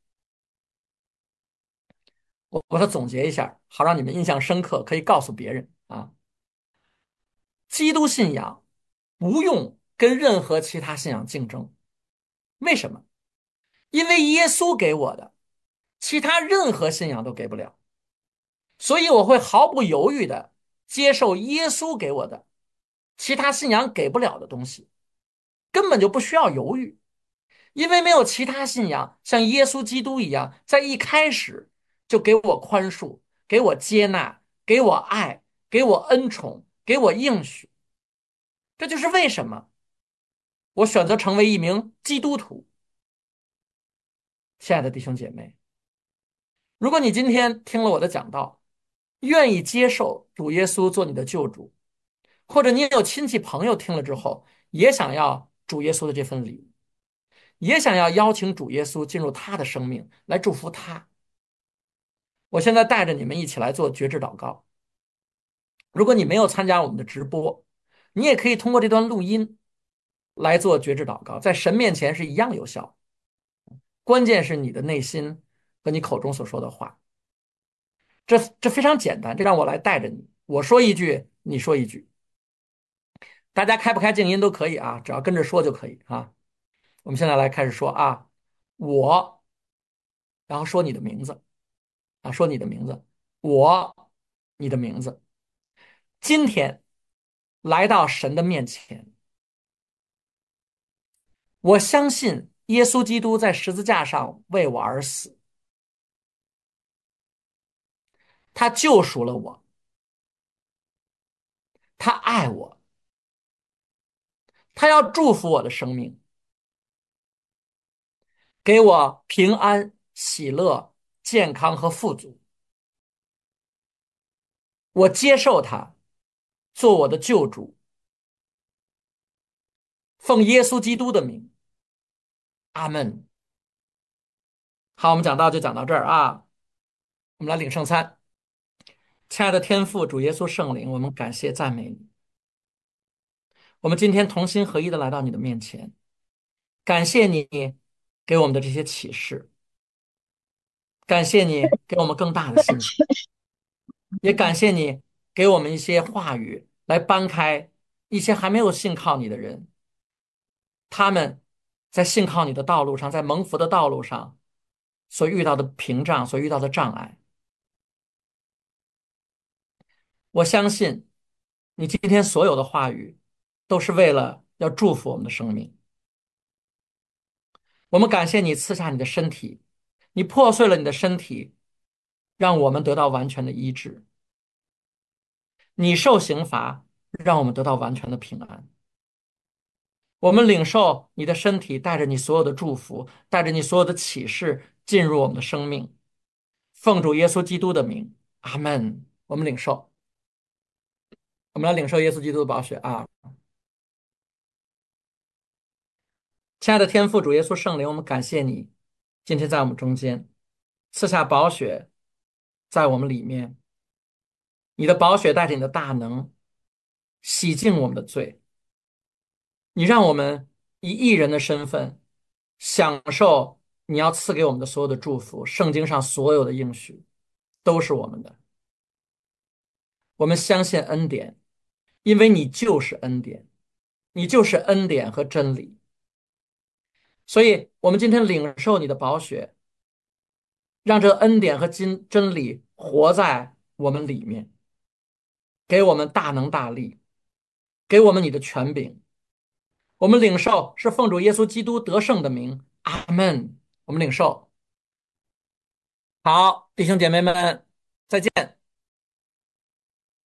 我把它总结一下，好让你们印象深刻，可以告诉别人啊。基督信仰不用跟任何其他信仰竞争，为什么？因为耶稣给我的，其他任何信仰都给不了。所以我会毫不犹豫的接受耶稣给我的，其他信仰给不了的东西，根本就不需要犹豫，因为没有其他信仰像耶稣基督一样，在一开始就给我宽恕，给我接纳，给我爱，给我恩宠，给我应许。这就是为什么我选择成为一名基督徒。亲爱的弟兄姐妹，如果你今天听了我的讲道，愿意接受主耶稣做你的救主，或者你有亲戚朋友听了之后也想要主耶稣的这份礼物，也想要邀请主耶稣进入他的生命来祝福他，我现在带着你们一起来做觉知祷告。如果你没有参加我们的直播，你也可以通过这段录音来做觉知祷告，在神面前是一样有效。关键是你的内心和你口中所说的话，这这非常简单，这让我来带着你，我说一句你说一句，大家开不开静音都可以啊，只要跟着说就可以啊。我们现在来开始说啊，我，然后说你的名字啊，说你的名字，我，你的名字，今天来到神的面前，我相信耶稣基督在十字架上为我而死，他救赎了我，他爱我，他要祝福我的生命，给我平安、喜乐、健康和富足。我接受他做我的救主，奉耶稣基督的名，阿门。好，我们讲到就讲到这儿啊，我们来领圣餐。亲爱的天父，主耶稣圣灵，我们感谢赞美你。我们今天同心合一的来到你的面前，感谢你给我们的这些启示， 感谢你给我们更大的信心，也感谢你给我们一些话语来搬开一些还没有信靠你的人，他们在信靠你的道路上，在蒙福的道路上所遇到的屏障，所遇到的障碍。我相信你今天所有的话语都是为了要祝福我们的生命。我们感谢你赐下你的身体，你破碎了你的身体，让我们得到完全的医治。你受刑罚，让我们得到完全的平安。我们领受你的身体，带着你所有的祝福，带着你所有的启示进入我们的生命。奉主耶稣基督的名，阿门。我们领受，我们来领受耶稣基督的宝血啊！亲爱的天父主耶稣圣灵，我们感谢你今天在我们中间赐下宝血在我们里面，你的宝血带着你的大能洗净我们的罪，你让我们以义人的身份享受你要赐给我们的所有的祝福。圣经上所有的应许都是我们的，我们相信恩典，因为你就是恩典，你就是恩典和真理。所以我们今天领受你的宝血，让这恩典和真真理活在我们里面，给我们大能大力，给我们你的权柄。我们领受是奉主耶稣基督得胜的名，阿门。我们领受。好，弟兄姐妹们，再见。